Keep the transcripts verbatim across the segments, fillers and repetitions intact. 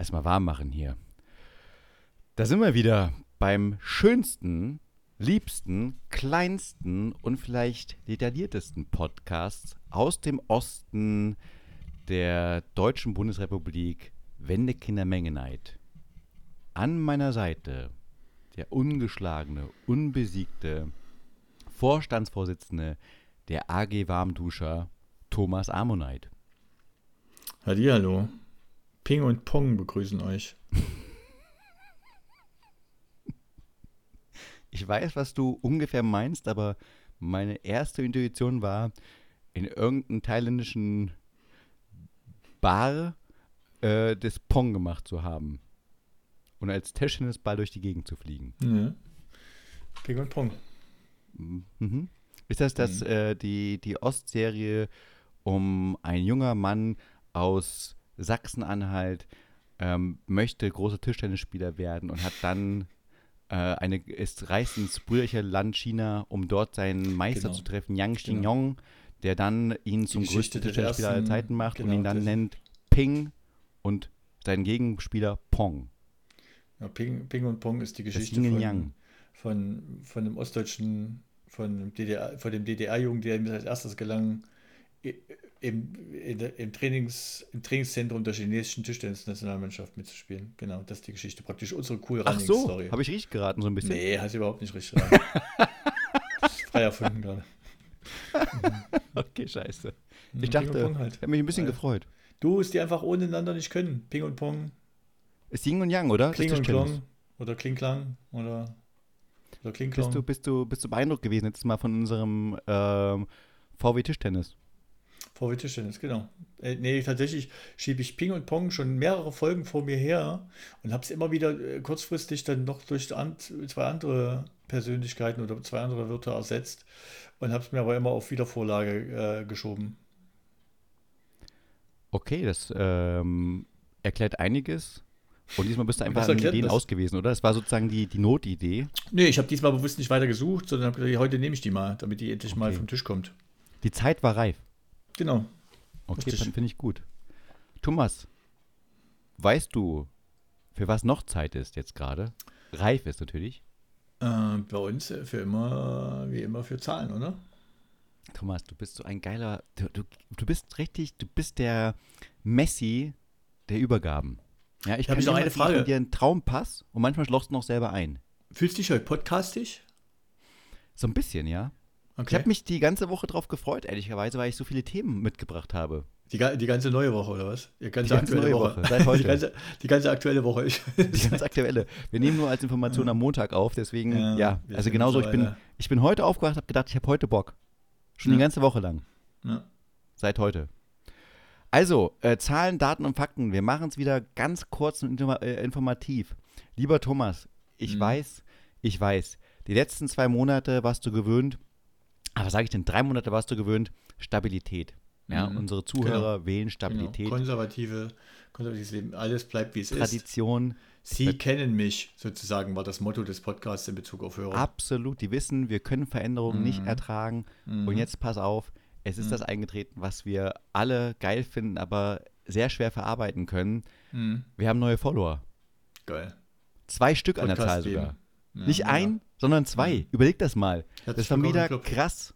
erstmal warm machen hier. Da sind wir wieder beim schönsten, liebsten, kleinsten und vielleicht detailliertesten Podcast aus dem Osten der Deutschen Bundesrepublik, Wendekinder Mengeneid. An meiner Seite der ungeschlagene, unbesiegte Vorstandsvorsitzende der A G Warmduscher, Thomas Ammoneit. Hallihallo. Ping und Pong begrüßen euch. Ich weiß, was du ungefähr meinst, aber meine erste Intuition war, in irgendeinem thailändischen Bar äh, das Pong gemacht zu haben. Und als Tischtennisball durch die Gegend zu fliegen. Ja. Ping und Pong. Mhm. Ist das, das Mhm. äh, die, die Ostserie um ein junger Mann aus Sachsen-Anhalt ähm, möchte großer Tischtennisspieler werden und hat dann äh, eine, ist reist ins brüderliche Land China, um dort seinen Meister Genau. zu treffen, Yang Genau. Xingyong, der dann ihn zum Geschichte größten des Tischtennisspieler aller ersten- Zeiten macht und genau, ihn dann das- nennt Ping und seinen Gegenspieler Pong. Ja, Ping, Ping und Pong ist die Das Geschichte Yin und von, Yang. von, von dem ostdeutschen, von dem D D R, von dem D D R-Jungen, der ihm als erstes gelang, i- im, in der, im, Trainings, im Trainingszentrum der chinesischen Tischtennis-Nationalmannschaft mitzuspielen. Genau, das ist die Geschichte. Praktisch unsere cool Ach Running so, Story. habe ich richtig geraten so ein bisschen? Nee, hast du überhaupt nicht richtig gesagt. Frei erfunden gerade. Okay, scheiße. Mhm, Ich Ping und dachte, Pong halt. ich habe mich ein bisschen Ja. gefreut. Du, es die einfach ohne einander nicht können. Ping und Pong, Ist Yin und Yang, oder? Das Kling und Tischtennis. Klong oder Kling Klang oder, oder Kling Bist du, Klong. bist, du, bist du beeindruckt gewesen jetzt mal von unserem ähm, V W Tischtennis? V W Tischtennis, genau. Äh, nee, tatsächlich schiebe ich Ping und Pong schon mehrere Folgen vor mir her und habe es immer wieder äh, kurzfristig dann noch durch an, zwei andere Persönlichkeiten oder zwei andere Wörter ersetzt und habe es mir aber immer auf Wiedervorlage äh, geschoben. Okay, das ähm, erklärt einiges. Und diesmal bist du einfach Was an erklärt Ideen das? ausgewiesen, oder? Das war sozusagen die, die Notidee. Nee, ich habe diesmal bewusst nicht weiter gesucht, sondern habe gesagt, heute nehme ich die mal, damit die endlich mal Okay. vom Tisch kommt. Die Zeit war reif. Genau. Okay, Richtig. dann finde ich gut. Thomas, weißt du, für was noch Zeit ist jetzt gerade? Reif ist natürlich. Äh, bei uns äh, für immer, wie immer für Zahlen, oder? Thomas, du bist so ein geiler, du, du, du bist richtig, du bist der Messi der Übergaben. Ja, ich Hab kann ich noch immer eine geben Frage. dir einen Traumpass und manchmal schlochst du noch selber ein. Fühlst du dich heute podcastig? So ein bisschen, ja. Ich Okay. habe mich die ganze Woche drauf gefreut, ehrlicherweise, weil ich so viele Themen mitgebracht habe. Die, ga- die ganze neue Woche, oder was? Die ganze, Die ganze aktuelle neue Woche. Woche, seit heute. Die ganze, die ganze aktuelle Woche. Ich, Die ganz aktuelle. Wir nehmen nur als Information am Montag auf, deswegen, ja, Ja, wir also sind genauso, ich bin, mittlerweile- ich bin heute aufgewacht, habe gedacht, ich habe heute Bock. Schon die Ja. ganze Woche lang, ja. seit heute. Also, äh, Zahlen, Daten und Fakten, wir machen es wieder ganz kurz und informa- äh, informativ. Lieber Thomas, ich Mhm. weiß, ich weiß, die letzten zwei Monate warst du gewöhnt, aber was sage ich denn, drei Monate warst du gewöhnt, Stabilität. Ja, Mhm. unsere Zuhörer wählen Stabilität, Genau. Konservative, konservatives Leben. Alles bleibt, wie es ist. Tradition. Sie kennen mich, sozusagen, war das Motto des Podcasts in Bezug auf Hörer. Absolut, die wissen, wir können Veränderungen nicht Mhm. ertragen. Mhm. Und jetzt pass auf, es ist Mhm. das eingetreten, was wir alle geil finden, aber sehr schwer verarbeiten können. Mhm. Wir haben neue Follower. Geil. Zwei Stück an der Zahl Podcast-Leben. sogar. Ja, Nicht mega. ein, sondern zwei. Mhm. Überleg das mal. Herzlich Das war willkommen wieder im Club. krass.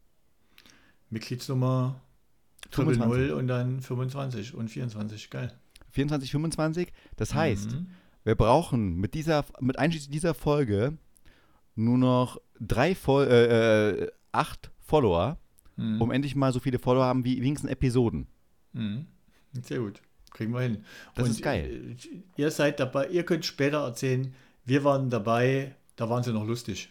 Mitgliedsnummer fünfundzwanzig. null und dann fünfundzwanzig und vierundzwanzig. Geil. vierundzwanzig, fünfundzwanzig. Das heißt, Mhm. wir brauchen mit dieser, mit einschließlich dieser Folge nur noch drei, Fol äh, äh, acht Follower, Mhm. um endlich mal so viele Follower haben wie wenigstens Episoden. Mhm. Sehr gut. Kriegen wir hin. Das Und ist geil. äh, Ihr seid dabei, ihr könnt später erzählen, wir waren dabei, da waren sie noch lustig,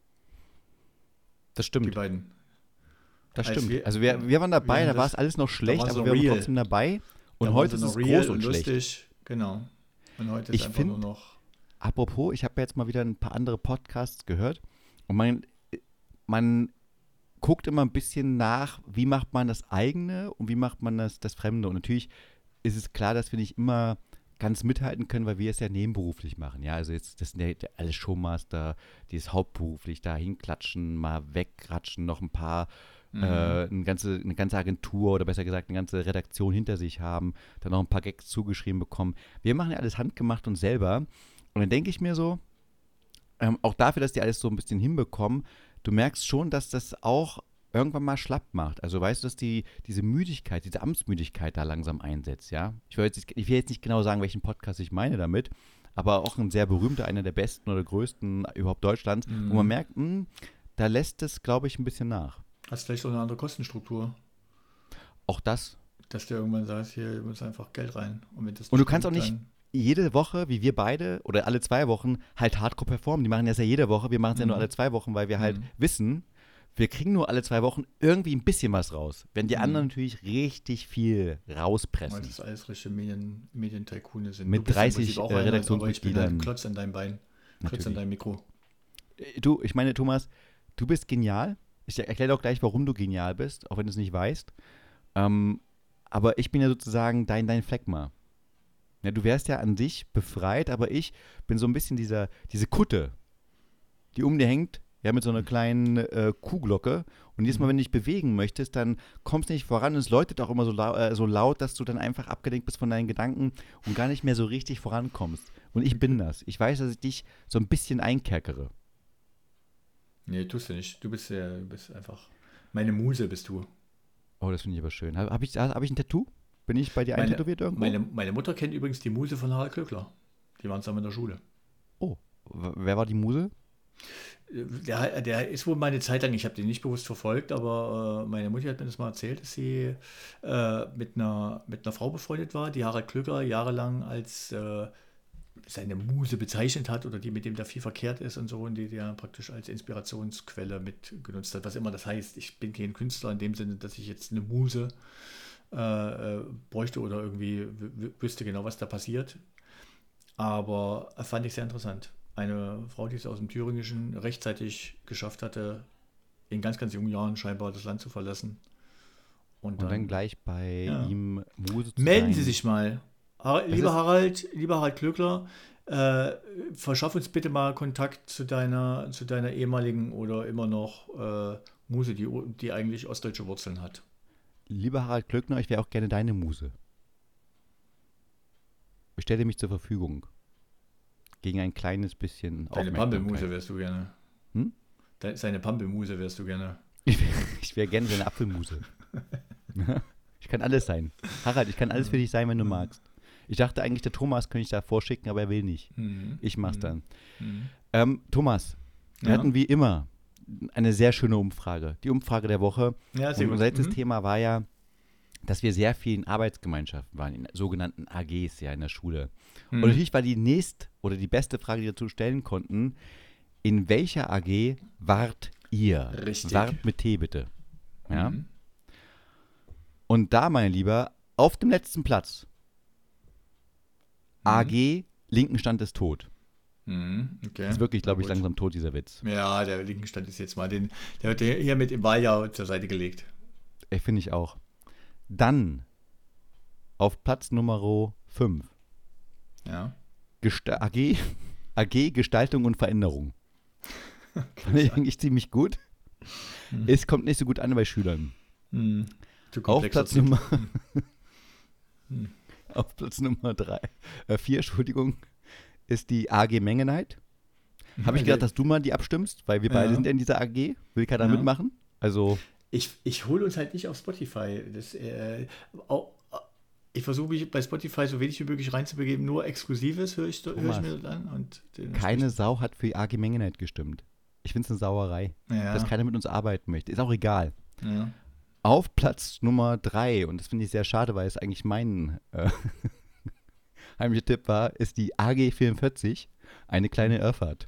Das die stimmt. beiden. Das Als stimmt. wir- also wir, wir waren dabei, wir da haben war das- es alles noch schlecht, waren sie aber noch wir waren real. trotzdem dabei. Und Da waren heute sie ist es noch real groß und schlecht. lustig. Genau. Und heute ist Ich einfach find- nur noch. Apropos, ich habe jetzt mal wieder ein paar andere Podcasts gehört und man, man guckt immer ein bisschen nach, wie macht man das eigene und wie macht man das, das Fremde. Und natürlich ist es klar, dass wir nicht immer ganz mithalten können, weil wir es ja nebenberuflich machen. Ja, also jetzt, das sind ja alles Showmaster, die es hauptberuflich da hinklatschen, mal wegratschen, noch ein paar, äh, Mhm. eine ganze, eine ganze Agentur oder besser gesagt eine ganze Redaktion hinter sich haben, dann noch ein paar Gags zugeschrieben bekommen. Wir machen ja alles handgemacht und selber. Und dann denke ich mir so, ähm, auch dafür, dass die alles so ein bisschen hinbekommen, du merkst schon, dass das auch irgendwann mal schlapp macht. Also weißt du, dass die, diese Müdigkeit, diese Amtsmüdigkeit da langsam einsetzt, ja? Ich will, jetzt, nicht- ich will jetzt nicht genau sagen, welchen Podcast ich meine damit, aber auch ein sehr berühmter, einer der besten oder größten überhaupt Deutschlands, wo man Mhm. merkt, mh, da lässt es, glaube ich, ein bisschen nach. Hast vielleicht auch eine andere Kostenstruktur, Auch das. dass du irgendwann sagst, hier muss einfach Geld rein. Und wenn das Und du nicht kannst auch kommt, nicht dann. jede Woche, wie wir beide, oder alle zwei Wochen, halt hardcore performen. Die machen das ja jede Woche, wir machen es ja nur alle Mhm. zwei Wochen, weil wir halt Mhm. wissen, wir kriegen nur alle zwei Wochen irgendwie ein bisschen was raus. Wenn die anderen Mhm. natürlich richtig viel Weil rauspressen. das alles richtige Medien, Medientycoone sind. Du Mit bist ja im Prinzip dreißig auch äh, einer, aber ich bin halt ein Redaktionsmitgliedern, Klotz an deinem Bein. Klotz an natürlich. deinem Mikro. Äh, Du, ich meine, Thomas, du bist genial. Ich erkläre doch gleich, warum du genial bist, auch wenn du es nicht weißt. Ähm, aber ich bin ja sozusagen dein, dein Phlegma. Ja, du wärst ja an sich befreit, aber ich bin so ein bisschen dieser, diese Kutte, die um dir hängt, ja, mit so einer kleinen äh, Kuhglocke. Und jedes Mal, Mhm. wenn du dich bewegen möchtest, dann kommst du nicht voran und es läutet auch immer so, lau äh, so laut, dass du dann einfach abgelenkt bist von deinen Gedanken und gar nicht mehr so richtig vorankommst. Und ich bin das. Ich weiß, dass ich dich so ein bisschen einkerkere. Nee, tust du nicht. Du bist ja, du bist einfach. Meine Muse bist du. Oh, das finde ich aber schön. Habe hab ich, hab ich ein Tattoo? Bin ich bei dir Meine, eintätowiert irgendwo? meine, meine Mutter kennt übrigens die Muse von Harald Glöckler. Die waren zusammen in der Schule. Oh, w- wer war die Muse? Der, der ist wohl mal eine Zeit lang, ich habe den nicht bewusst verfolgt, aber äh, meine Mutter hat mir das mal erzählt, dass sie äh, mit, einer, mit einer Frau befreundet war, die Harald Glöckler jahrelang als äh, seine Muse bezeichnet hat oder die mit dem da viel verkehrt ist und so und die der praktisch als Inspirationsquelle mitgenutzt hat, was immer das heißt. Ich bin kein Künstler in dem Sinne, dass ich jetzt eine Muse äh, äh, bräuchte oder irgendwie w- wüsste genau, was da passiert. Aber fand ich sehr interessant. Eine Frau, die es aus dem Thüringischen rechtzeitig geschafft hatte, in ganz, ganz jungen Jahren scheinbar das Land zu verlassen. Und Und dann dann, gleich bei ja. ihm Muse zu Melden Sie sein. sich mal. Har Es lieber ist, Harald, lieber Harald Klöckler, äh, verschaff uns bitte mal Kontakt zu deiner, zu deiner ehemaligen oder immer noch äh, Muse, die, die eigentlich ostdeutsche Wurzeln hat. lieber Harald Glöckner, ich wäre auch gerne deine Muse. Ich stelle mich zur Verfügung. Gegen ein kleines bisschen Deine Pampelmuse Aufmerksamkeit. wärst du gerne. Hm? De seine Pampelmuse wärst du gerne. Ich wäre ich wär gerne deine Apfelmuse. Ich kann alles sein. Harald, ich kann alles für dich sein, wenn du Mhm. magst. Ich dachte eigentlich, der Thomas könnte ich da vorschicken, aber er will nicht. Mhm. Ich mach's Mhm. dann. Mhm. Ähm, Thomas, wir Ja. hatten wie immer eine sehr schöne Umfrage. Die Umfrage der Woche. Ja, sehr Und gut. unser letztes Mhm. Thema war ja, dass wir sehr viel in Arbeitsgemeinschaften waren, in sogenannten A Gs ja in der Schule. Und Mhm. natürlich war die nächst oder die beste Frage, die wir dazu stellen konnten, in welcher A G wart ihr? Richtig. Wart mit T bitte. Ja? Mhm. Und da, mein Lieber, auf dem letzten Platz, A G, linken Stand ist tot. Mhm. Okay. Ist wirklich, glaube ich, Na gut. langsam tot, dieser Witz. Ja, der linken Stand ist jetzt mal den, der wird hier mit im Wahljahr zur Seite gelegt. Ich finde ich auch. Dann auf Platz Nummer fünf, Ja. Gesta A G, A G Gestaltung und Veränderung. Fand ich eigentlich ziemlich gut. Mhm. Es kommt nicht so gut an bei Schülern. Mhm. Zu Auf komplexer Platz, Typ. Nummer, Mhm. auf Platz Nummer drei, äh, vier, Entschuldigung, ist die A G Mengenheit. Habe ich gedacht, dass du mal die abstimmst, weil wir beide Ja. sind ja in dieser A G. Will keiner Ja. mitmachen? Also, Ich, ich hole uns halt nicht auf Spotify. Das, äh, auch, ich versuche mich bei Spotify so wenig wie möglich reinzubegeben. Nur Exklusives höre ich, höre ich Thomas, mir das an. Und keine Sau hat für die A G Mengenheit gestimmt. Ich finde es eine Sauerei, ja, dass keiner mit uns arbeiten möchte. Ist auch egal. ja. Auf Platz Nummer drei, und das finde ich sehr schade, weil es eigentlich mein äh, heimlicher Tipp war, ist die A G vierundvierzig, eine kleine Irrfahrt.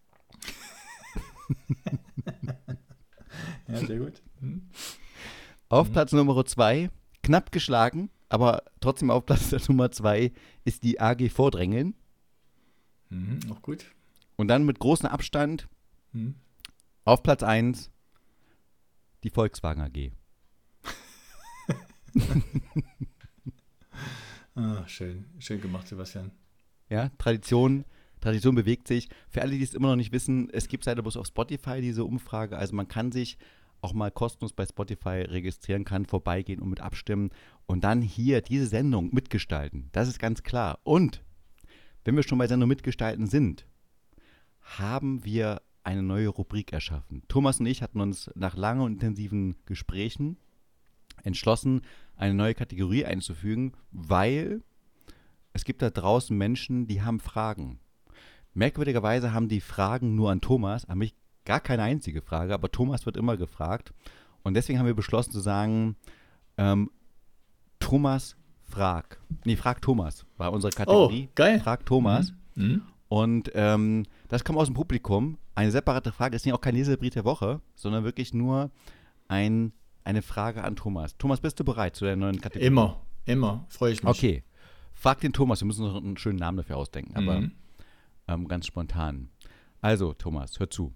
Ja, sehr gut. Mhm. Auf Mhm. Platz Nummer zwei, knapp geschlagen, aber trotzdem auf Platz der Nummer zwei ist die A G Vordrängeln. Mhm. Auch gut. Und dann mit großem Abstand Mhm. auf Platz eins die Volkswagen A G. Ah, schön. Schön gemacht, Sebastian. Ja, Tradition, Tradition bewegt sich. Für alle, die es immer noch nicht wissen, es gibt leider bloß auf Spotify diese Umfrage. Also man kann sich auch mal kostenlos bei Spotify registrieren, kann vorbeigehen und mit abstimmen und dann hier diese Sendung mitgestalten. Das ist ganz klar. Und wenn wir schon bei Sendung mitgestalten sind, haben wir eine neue Rubrik erschaffen. Thomas und ich hatten uns nach langen und intensiven Gesprächen entschlossen, eine neue Kategorie einzufügen, weil es gibt da draußen Menschen, die haben Fragen. Merkwürdigerweise haben die Fragen nur an Thomas, an mich gar keine einzige Frage, aber Thomas wird immer gefragt. Und deswegen haben wir beschlossen zu sagen, ähm, Thomas frag. Nee, frag Thomas war unsere Kategorie. Oh, geil. Frag Thomas. Mhm. Mhm. Und ähm, das kommt aus dem Publikum. Eine separate Frage ist nicht auch kein Leserbrief der Woche, sondern wirklich nur ein, eine Frage an Thomas. Thomas, bist du bereit zu der neuen Kategorie? Immer, immer. Freue ich mich. Okay. Frag den Thomas. Wir müssen noch einen schönen Namen dafür ausdenken, aber Mhm. ähm, ganz spontan. Also, Thomas, hör zu.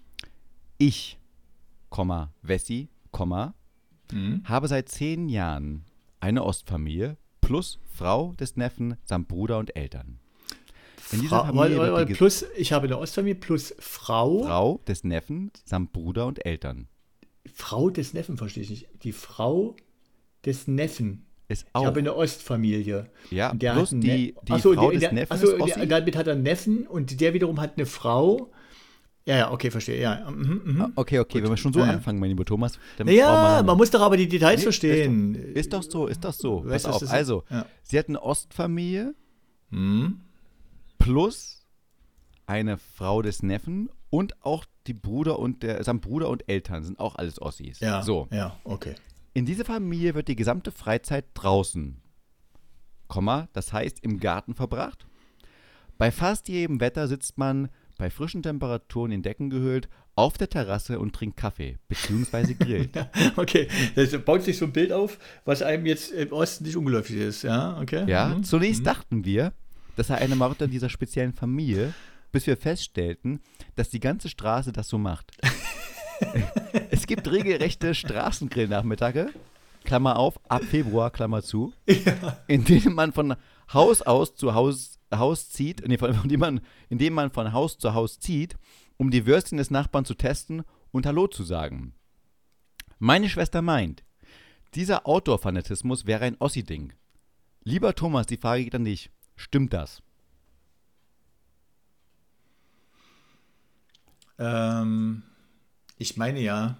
Ich, Komma, Wessi, Komma, Mhm. habe seit zehn Jahren eine Ostfamilie plus Frau des Neffen samt Bruder und Eltern. In dieser Fra- Familie warte, wird warte, die plus, ich habe eine Ostfamilie plus Frau. Frau des Neffen samt Bruder und Eltern. Frau des Neffen, verstehe ich nicht. Die Frau des Neffen. Ist Ich auch. habe eine Ostfamilie. Ja, Und der plus hat einen die, Ne- die Ach so, Frau der, des der, Neffen ach so, ist Ossi. der, damit hat er einen Neffen und der wiederum hat eine Frau. Ja, ja, okay, verstehe. Ja, mhm, mhm. Ah, Okay, okay, wenn wir schon so Ja, ja. anfangen, mein lieber Thomas, dann brauchen wir Naja, lange. man muss doch aber die Details Nee, verstehen. Ist doch so, ist doch so. Weißt Pass du, auf, das ist- also, ja. sie hat eine Ostfamilie Hm? plus eine Frau des Neffen und auch die Bruder und der, samt Bruder und Eltern sind auch alles Ossis. Ja, So. ja, okay. In dieser Familie wird die gesamte Freizeit draußen, Komma, das heißt im Garten verbracht. Bei fast jedem Wetter sitzt man bei frischen Temperaturen in Decken gehüllt auf der Terrasse und trinkt Kaffee, beziehungsweise grillt. Okay, das baut sich so ein Bild auf, was einem jetzt im Osten nicht ungeläufig ist. Ja, okay. Ja, Mhm. zunächst dachten wir, das sei eine Marotte dieser speziellen Familie, bis wir feststellten, dass die ganze Straße das so macht. Es gibt regelrechte Straßengrill-Nachmittage, Klammer auf, ab Februar, Klammer zu, in denen man von Haus aus zu Haus, Haus zieht, nee, von, von dem man, in dem man von Haus zu Haus zieht, um die Würstchen des Nachbarn zu testen und Hallo zu sagen. Meine Schwester meint, dieser Outdoor-Fanatismus wäre ein Ossi-Ding. Lieber Thomas, die Frage geht an dich. Stimmt das? Ähm, ich meine ja.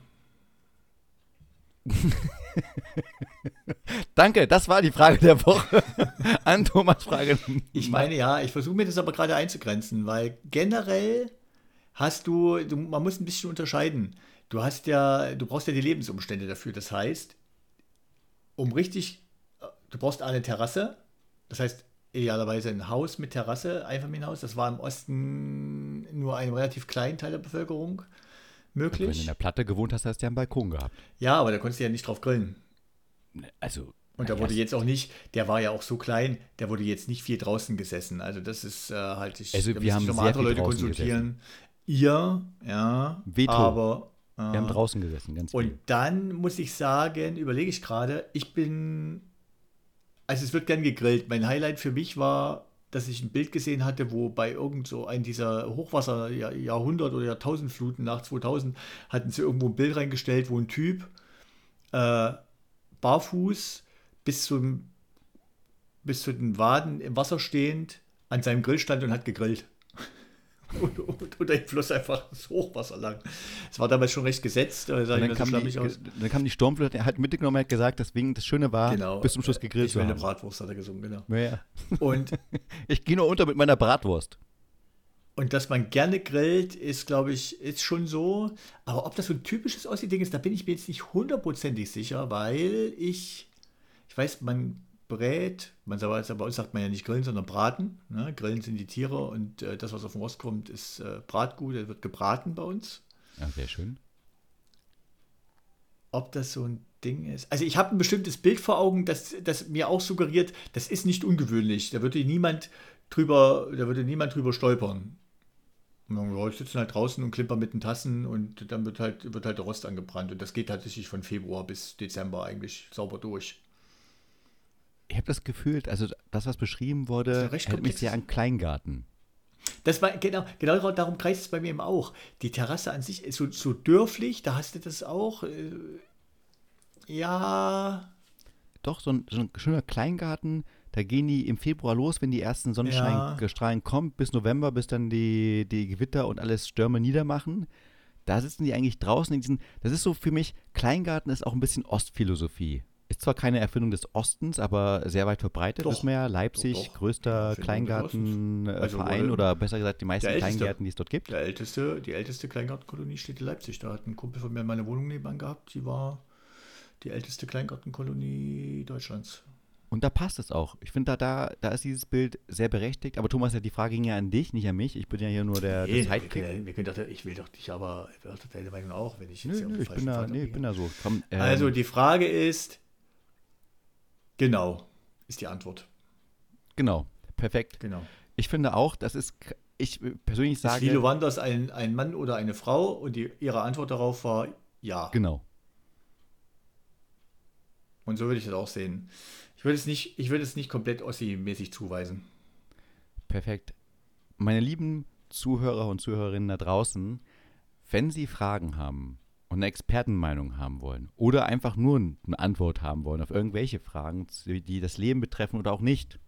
Danke, das war die Frage der Woche. An Thomas Frage. Ich meine ja, ich versuche mir das aber gerade einzugrenzen, weil generell hast du, du, man muss ein bisschen unterscheiden. Du hast ja, du brauchst ja die Lebensumstände dafür. Das heißt, um richtig, du brauchst eine Terrasse. Das heißt, idealerweise ein Haus mit Terrasse, Einfamilienhaus. Das war im Osten nur einem relativ kleinen Teil der Bevölkerung Wenn du in möglich. der Platte gewohnt hast, hast du ja einen Balkon gehabt. Ja, aber da konntest du ja nicht drauf grillen. Also. Und da na, wurde das- jetzt auch nicht, der war ja auch so klein, der wurde jetzt nicht viel draußen gesessen. Also das ist äh, halt, ich, Also da wir müsste haben ich noch mal sehr andere viel Leute draußen konsultieren. Ihr, ja, Veto. aber äh, Wir haben draußen gesessen, ganz viel. und dann muss ich sagen, überlege ich gerade, ich bin, also es wird gern gegrillt. Mein Highlight für mich war, dass ich ein Bild gesehen hatte, wo bei irgend so einem dieser Hochwasser-Jahrhundert- oder Jahrtausendfluten nach zweitausend hatten sie irgendwo ein Bild reingestellt, wo ein Typ äh, barfuß bis zum bis zu den Waden im Wasser stehend an seinem Grill stand und hat gegrillt. Und, und, und er floss einfach das Hochwasser lang. Es war damals schon recht gesetzt, da sah Und ich dann, mir so kam schlammig die, aus. dann kam die Sturmflut, er hat mitgenommen, er hat gesagt, deswegen das Schöne war, Genau. bis zum Schluss gegrillt Ich zu will eine haben. Bratwurst, hat er gesungen, genau. Ja, ja. Und, Ich gehe nur unter mit meiner Bratwurst. und dass man gerne grillt, ist, glaube ich, ist schon so. Aber ob das so ein typisches Ossi-Ding ist, da bin ich mir jetzt nicht hundertprozentig sicher, weil ich, ich weiß, man brät, man sagt, also bei uns sagt man ja nicht grillen, sondern braten. Ne? Grillen sind die Tiere und äh, das, was auf den Rost kommt, ist äh, Bratgut, der wird gebraten bei uns. Ja, sehr schön. Ob das so ein Ding ist. Also ich habe ein bestimmtes Bild vor Augen, das, das mir auch suggeriert, das ist nicht ungewöhnlich. Da würde niemand drüber, da würde niemand drüber stolpern. Und dann, ja, ich sitze halt draußen und klimper mit den Tassen und dann wird halt, wird halt der Rost angebrannt. Und das geht tatsächlich von Februar bis Dezember eigentlich sauber durch. Ich habe das Gefühl, also das, was beschrieben wurde, Das ist ja recht erinnert mich komplex. sehr an Kleingarten. Das war, genau, genau darum kreist es bei mir eben auch. Die Terrasse an sich ist so, so dörflich, da hast du das auch. Äh, ja, Doch, so ein, so ein schöner Kleingarten, da gehen die im Februar los, wenn die ersten ja, Sonnenstrahlen kommen, bis November, bis dann die, die Gewitter und alles Stürme niedermachen. Da sitzen die eigentlich draußen in diesen, das ist so für mich, Kleingarten ist auch ein bisschen Ostphilosophie. Ist zwar keine Erfindung des Ostens, aber sehr weit verbreitet, wissen doch, wir ja. doch, Leipzig, doch. Ja, größter Erfindung des Ostens. Also Kleingartenverein wurde oder besser gesagt die der meisten älteste, Kleingärten, die es dort gibt. der älteste, die älteste Kleingartenkolonie steht in Leipzig. Da hat ein Kumpel von mir meine Wohnung nebenan gehabt. Die war die älteste Kleingartenkolonie Deutschlands. Und da passt es auch. Ich finde, da, da, da ist dieses Bild sehr berechtigt. Aber Thomas, ja, die Frage ging ja an dich, nicht an mich. Ich bin ja hier nur der, der Nee, wir Sidekick. können, ja- wir können doch, ich will doch dich, aber ich will doch deine Meinung auch, wenn ich jetzt Nö, hier auf nö, den ich bin falschen da, Pfad nee, ich abbiege. bin da so. Komm, Also ähm, die Frage ist, genau, ist die Antwort. genau, perfekt. Genau. Ich finde auch, das ist, k- ich äh, persönlich Ist Lilo sage, Wanders ein, ein Mann oder eine Frau? Und die, ihre Antwort darauf war ja. genau, Und so würde ich das auch sehen. Ich würde es nicht, ich würde es nicht komplett Ossi-mäßig zuweisen. perfekt. Meine lieben Zuhörer und Zuhörerinnen da draußen, wenn Sie Fragen haben und eine Expertenmeinung haben wollen oder einfach nur eine Antwort haben wollen auf irgendwelche Fragen, die das Leben betreffen oder auch nicht,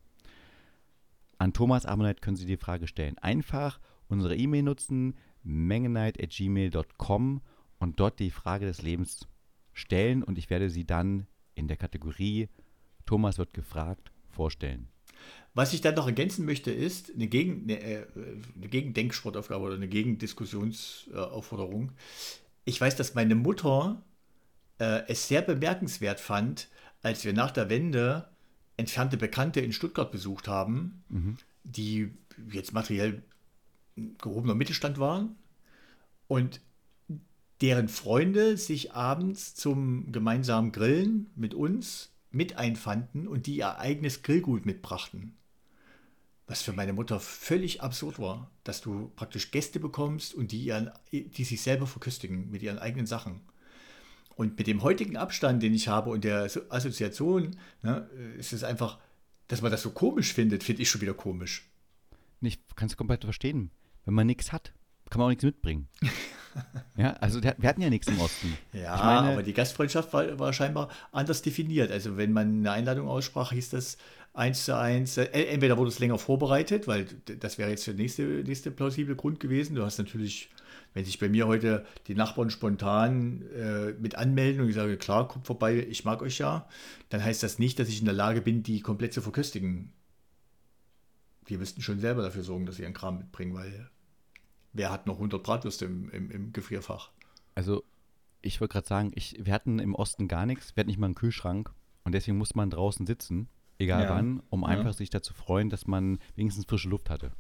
an Thomas Ammonite können Sie die Frage stellen. Einfach unsere E-Mail nutzen, mengenite at gmail punkt com und dort die Frage des Lebens stellen und ich werde sie dann in der Kategorie Thomas wird gefragt vorstellen. Was ich dann noch ergänzen möchte, ist eine, Gegen, eine, äh, eine Gegendenksportaufgabe oder eine Gegendiskussionsaufforderung. Ich weiß, dass meine Mutter äh, es sehr bemerkenswert fand, als wir nach der Wende entfernte Bekannte in Stuttgart besucht haben, Mhm. die jetzt materiell gehobener Mittelstand waren und deren Freunde sich abends zum gemeinsamen Grillen mit uns mit einfanden und die ihr eigenes Grillgut mitbrachten. Was für meine Mutter völlig absurd war, dass du praktisch Gäste bekommst und die, ihren, die sich selber verköstigen mit ihren eigenen Sachen. Und mit dem heutigen Abstand, den ich habe und der So- Assoziation, ne, ist es einfach, dass man das so komisch findet, finde ich schon wieder komisch. Ich kann es komplett verstehen. Wenn man nichts hat, kann man auch nichts mitbringen. Ja, also der, wir hatten ja nichts im Osten. Ja, Ich meine, aber die Gastfreundschaft war, war scheinbar anders definiert. Also wenn man eine Einladung aussprach, hieß das eins zu eins, äh, entweder wurde es länger vorbereitet, weil d- das wäre jetzt der nächste, nächste plausible Grund gewesen. Du hast natürlich, wenn sich bei mir heute die Nachbarn spontan äh, mit anmelden und ich sage, klar, kommt vorbei, ich mag euch ja, dann heißt das nicht, dass ich in der Lage bin, die komplett zu verköstigen. Die müssten schon selber dafür sorgen, dass sie ihren Kram mitbringen, weil wer hat noch hundert Bratwürste im, im, im Gefrierfach? also ich wollte gerade sagen, ich, wir hatten im Osten gar nichts, wir hatten nicht mal einen Kühlschrank und deswegen musste man draußen sitzen, egal Ja, wann, um ja. einfach sich dazu freuen, dass man wenigstens frische Luft hatte.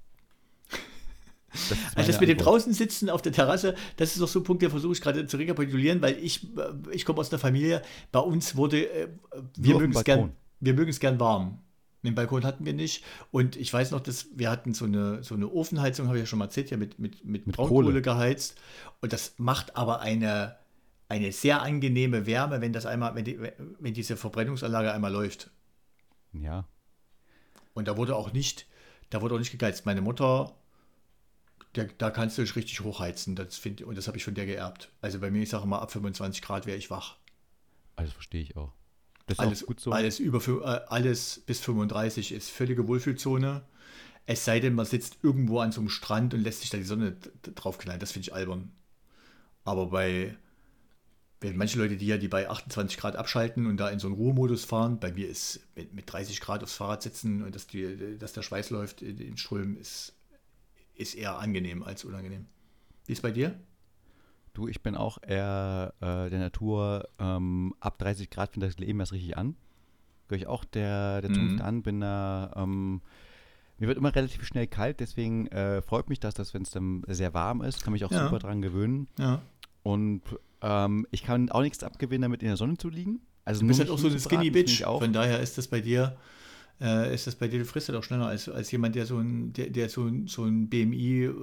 Das ist Also meine das mit dem Antwort. draußen sitzen auf der Terrasse, das ist doch so ein Punkt, den versuche ich gerade zu rekapitulieren, weil ich, äh, ich komme aus einer Familie, bei uns wurde, äh, wir auf dem mögen es gern, Balkon. wir mögen es gern warm. Den Balkon hatten wir nicht und ich weiß noch, dass wir hatten so eine, so eine Ofenheizung, habe ich ja schon mal erzählt, ja mit, mit, mit Mit Braunkohle Kohle. geheizt und das macht aber eine, eine sehr angenehme Wärme, wenn das einmal, wenn, die, wenn diese Verbrennungsanlage einmal läuft. Ja, Und da wurde auch nicht, da wurde auch nicht gegeizt. Meine Mutter, der, da kannst du dich richtig hochheizen. Das find, und das habe ich von der geerbt. Also bei mir, ich sage mal, ab fünfundzwanzig Grad wäre ich wach. also verstehe ich auch. Das ist Alles, auch gut so. alles, über, fü- äh, alles bis fünfunddreißig ist völlige Wohlfühlzone. Es sei denn, man sitzt irgendwo an so einem Strand und lässt sich da die Sonne d- d- draufknallen. Das finde ich albern. Aber bei, wenn manche Leute, die ja die bei achtundzwanzig Grad abschalten und da in so einen Ruhemodus fahren, bei mir ist mit, mit dreißig Grad aufs Fahrrad sitzen und dass, die, dass der Schweiß läuft in in Strömen, ist, ist eher angenehm als unangenehm. Wie ist bei dir? Du, ich bin auch eher äh, der Natur, ähm, ab dreißig Grad finde das Leben erst richtig an. Gehöre ich auch der, der Zunft Mhm. an, bin da, ähm, mir wird immer relativ schnell kalt, deswegen äh, freut mich das, dass wenn es dann sehr warm ist, kann mich auch Ja. super dran gewöhnen. Ja. Und ähm, ich kann auch nichts abgewinnen, damit in der Sonne zu liegen. Also Du bist nur halt auch mich so nie eine zu braten, Skinny das finde Bitch. ich auch. Von daher ist das bei dir, äh, ist das bei dir, du frisst halt auch schneller als, als jemand, der so ein, der, der so ein, so ein B M I äh,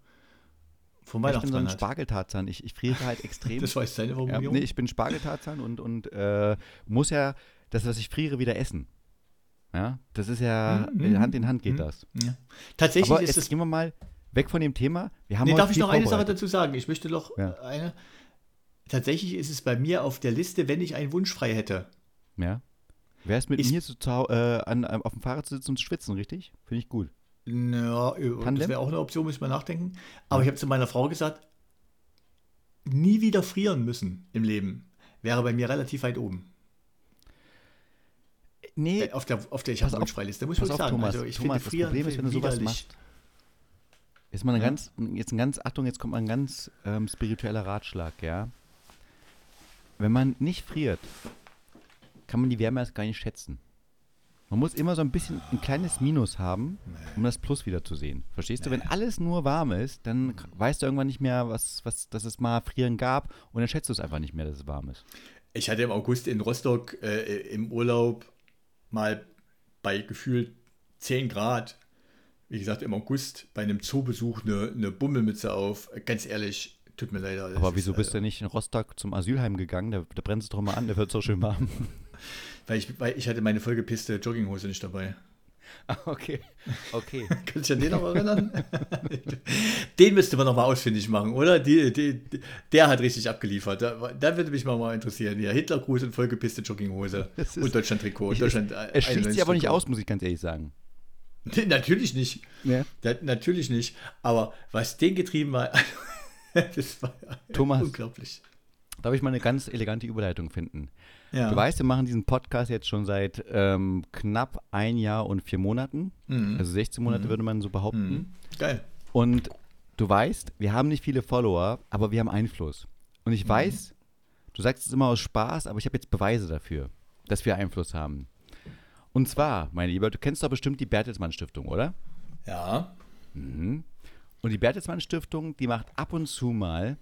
vom Ja, ich bin so ein Weihnachtsmann hat. Spargeltarzan. Ich, ich friere halt extrem. Das war jetzt deine Ja, Formulierung? nee, ich bin Spargeltarzan und, und äh, muss ja das, was ich friere, wieder essen. Ja, das ist ja, Mhm. Hand in Hand geht Mhm. das. Ja. Tatsächlich Aber ist jetzt es. gehen wir mal weg von dem Thema. Wir haben Nee, heute darf ich viel noch eine Sache vorbereitet. dazu sagen? Ich möchte noch Ja. äh, eine. Tatsächlich ist es bei mir auf der Liste, wenn ich einen Wunsch frei hätte. Ja. Wer ist mit Ist- mir zu, zu, äh, an, an, auf dem Fahrrad zu sitzen und zu schwitzen, richtig? Finde ich gut. Ja, das Tandem? wäre auch eine Option, muss ich mal nachdenken. Aber Ja. ich habe zu meiner Frau gesagt, nie wieder frieren müssen im Leben. Wäre bei mir relativ weit oben. Nee, Äh, Auf der, auf der ich pass habe auf, Wunschfreiliste, muss ich pass wirklich auf, sagen. Thomas. Also ich Thomas, finde das Frieren Problem ist, wenn du sowas widerlich. machst, ist mal ein Ja. ganz, jetzt ein ganz, Achtung, jetzt kommt mal ein ganz ähm, spiritueller Ratschlag, ja. Wenn man nicht friert, kann man die Wärme erst gar nicht schätzen. Man muss immer so ein bisschen ein kleines Minus haben, um das Plus wieder zu sehen. Verstehst du? Wenn alles nur warm ist, dann k- weißt du irgendwann nicht mehr, was, was, dass es mal Frieren gab und dann schätzt du es einfach nicht mehr, dass es warm ist. Ich hatte im August in Rostock äh, im Urlaub mal bei gefühlt zehn Grad, wie gesagt, im August bei einem Zoobesuch eine, eine Bummelmütze auf. Ganz ehrlich, tut mir leid. das Aber ist, wieso bist also, du nicht in Rostock zum Asylheim gegangen? Da, da brennst du doch mal an, da wird es doch schön warm. Weil ich, weil ich hatte meine vollgepisste Jogginghose nicht dabei. Ah, okay, okay. Kannst du dich an den noch erinnern? Den müsste man noch mal ausfindig machen, oder? Die, die, die, der hat richtig abgeliefert. Da, da würde mich mal, mal interessieren. Ja, Hitlergruß und vollgepisste Jogginghose Das ist- und Deutschland-Trikot. Ich- Deutschland, Es schließt sich aber nicht aus, muss ich ganz ehrlich sagen. Nee, natürlich nicht. Ja. Da, natürlich nicht. Aber was den getrieben hat, das war Thomas. unglaublich. Darf ich mal eine ganz elegante Überleitung finden? Ja. Du weißt, wir machen diesen Podcast jetzt schon seit ähm, knapp ein Jahr und vier Monaten. Mhm. Also sechzehn Monate Mhm. würde man so behaupten. Mhm. Geil. Und du weißt, wir haben nicht viele Follower, aber wir haben Einfluss. Und ich weiß, du sagst es immer aus Spaß, aber ich habe jetzt Beweise dafür, dass wir Einfluss haben. Und zwar, mein Lieber, du kennst doch bestimmt die Bertelsmann Stiftung, oder? Ja. Mhm. Und die Bertelsmann Stiftung, die macht ab und zu mal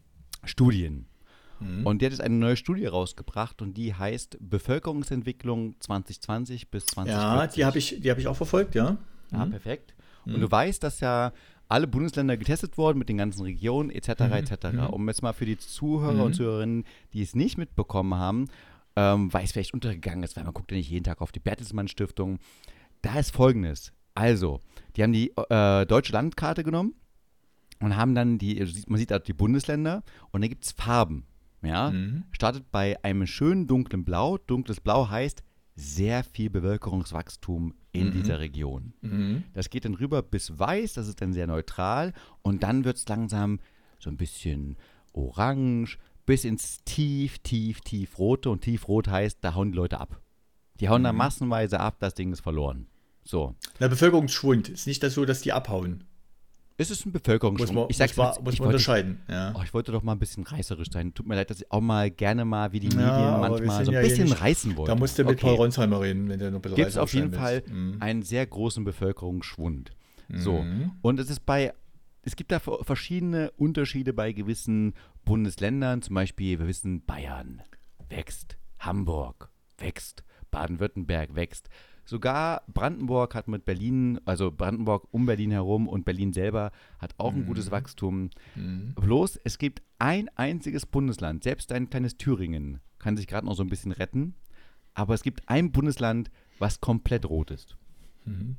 Studien. Mhm. Und die hat jetzt eine neue Studie rausgebracht und die heißt Bevölkerungsentwicklung zwanzig zwanzig bis zwanzig vierzig. Ja, die habe ich, die hab ich auch verfolgt, ja. Ja, Mhm. perfekt. Mhm. Und du weißt, dass ja alle Bundesländer getestet wurden mit den ganzen Regionen et cetera et cetera. Mhm. Um jetzt mal für die Zuhörer Mhm. und Zuhörerinnen, die es nicht mitbekommen haben, ähm, weil es vielleicht untergegangen ist, weil man guckt ja nicht jeden Tag auf die Bertelsmann Stiftung. Da ist Folgendes. Also, die haben die äh, deutsche Landkarte genommen und haben dann die, man sieht auch die Bundesländer und da gibt es Farben. Ja, Mhm. startet bei einem schönen dunklen Blau. Dunkles Blau heißt sehr viel Bevölkerungswachstum in Mhm. dieser Region. Mhm. Das geht dann rüber bis weiß, das ist dann sehr neutral und dann wird es langsam so ein bisschen orange bis ins tief, tief, tief rote und tiefrot heißt, da hauen die Leute ab. Die hauen da Mhm. massenweise ab, das Ding ist verloren. So, Na, Bevölkerungsschwund. Ist nicht das so, dass die abhauen. es ist ein Muss Bevölkerungsschwund. man, Ich sag's muss man, jetzt, muss ich man wollte, unterscheiden. Ja. oh, ich wollte doch mal ein bisschen reißerisch sein. Tut mir leid, dass ich auch mal gerne mal wie die Ja, Medien aber wir manchmal sind so ein ja hier bisschen nicht- reißen wollen. Da musst du mit Okay. Paul Ronsheimer reden, wenn der noch ein bisschen Gibt es auf reißerisch jeden sein Fall willst. Mhm. einen sehr großen Bevölkerungsschwund. So. Mhm. Und es ist bei, es gibt da v- verschiedene Unterschiede bei gewissen Bundesländern. Zum Beispiel, wir wissen, Bayern wächst, Hamburg wächst, Baden-Württemberg wächst. Sogar Brandenburg hat mit Berlin, also Brandenburg um Berlin herum und Berlin selber hat auch ein Mhm. gutes Wachstum. Mhm. Bloß, es gibt ein einziges Bundesland, selbst ein kleines Thüringen kann sich gerade noch so ein bisschen retten, aber es gibt ein Bundesland, was komplett rot ist. Mhm.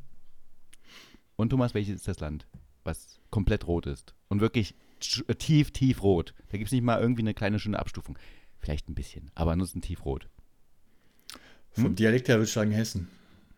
Und Thomas, welches ist das Land, was komplett rot ist? Und wirklich sch- äh, tief, tief rot. Da gibt es nicht mal irgendwie eine kleine schöne Abstufung. Vielleicht ein bisschen, aber ansonsten tiefrot. Vom Hm? Dialekt her würde ich sagen Hessen.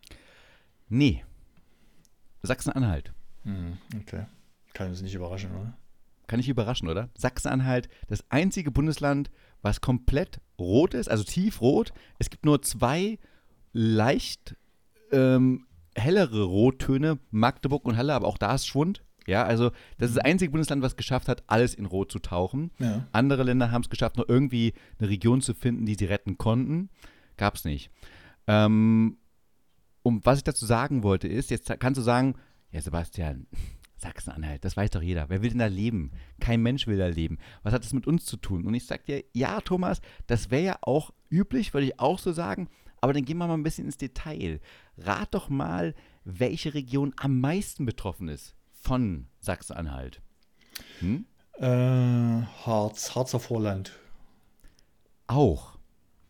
Nee. Sachsen-Anhalt. Mhm. Okay. Kann uns nicht überraschen, oder? Kann ich überraschen, oder? Sachsen-Anhalt, das einzige Bundesland, was komplett rot ist, also tiefrot. Es gibt nur zwei leicht ähm, hellere Rottöne, Magdeburg und Halle, aber auch da ist Schwund. Ja, also das ist das einzige Bundesland, was geschafft hat, alles in Rot zu tauchen. Ja. Andere Länder haben es geschafft, noch irgendwie eine Region zu finden, die sie retten konnten. Gab es nicht. Ähm, und was ich dazu sagen wollte ist, jetzt kannst du sagen, ja Sebastian, Sachsen-Anhalt, das weiß doch jeder. Wer will denn da leben? Kein Mensch will da leben. Was hat das mit uns zu tun? Und ich sag dir, ja Thomas, das wäre ja auch üblich, würde ich auch so sagen, aber dann gehen wir mal ein bisschen ins Detail. Rat doch mal, welche Region am meisten betroffen ist von Sachsen-Anhalt. Hm? Äh, Harz, Harzer Vorland. Auch.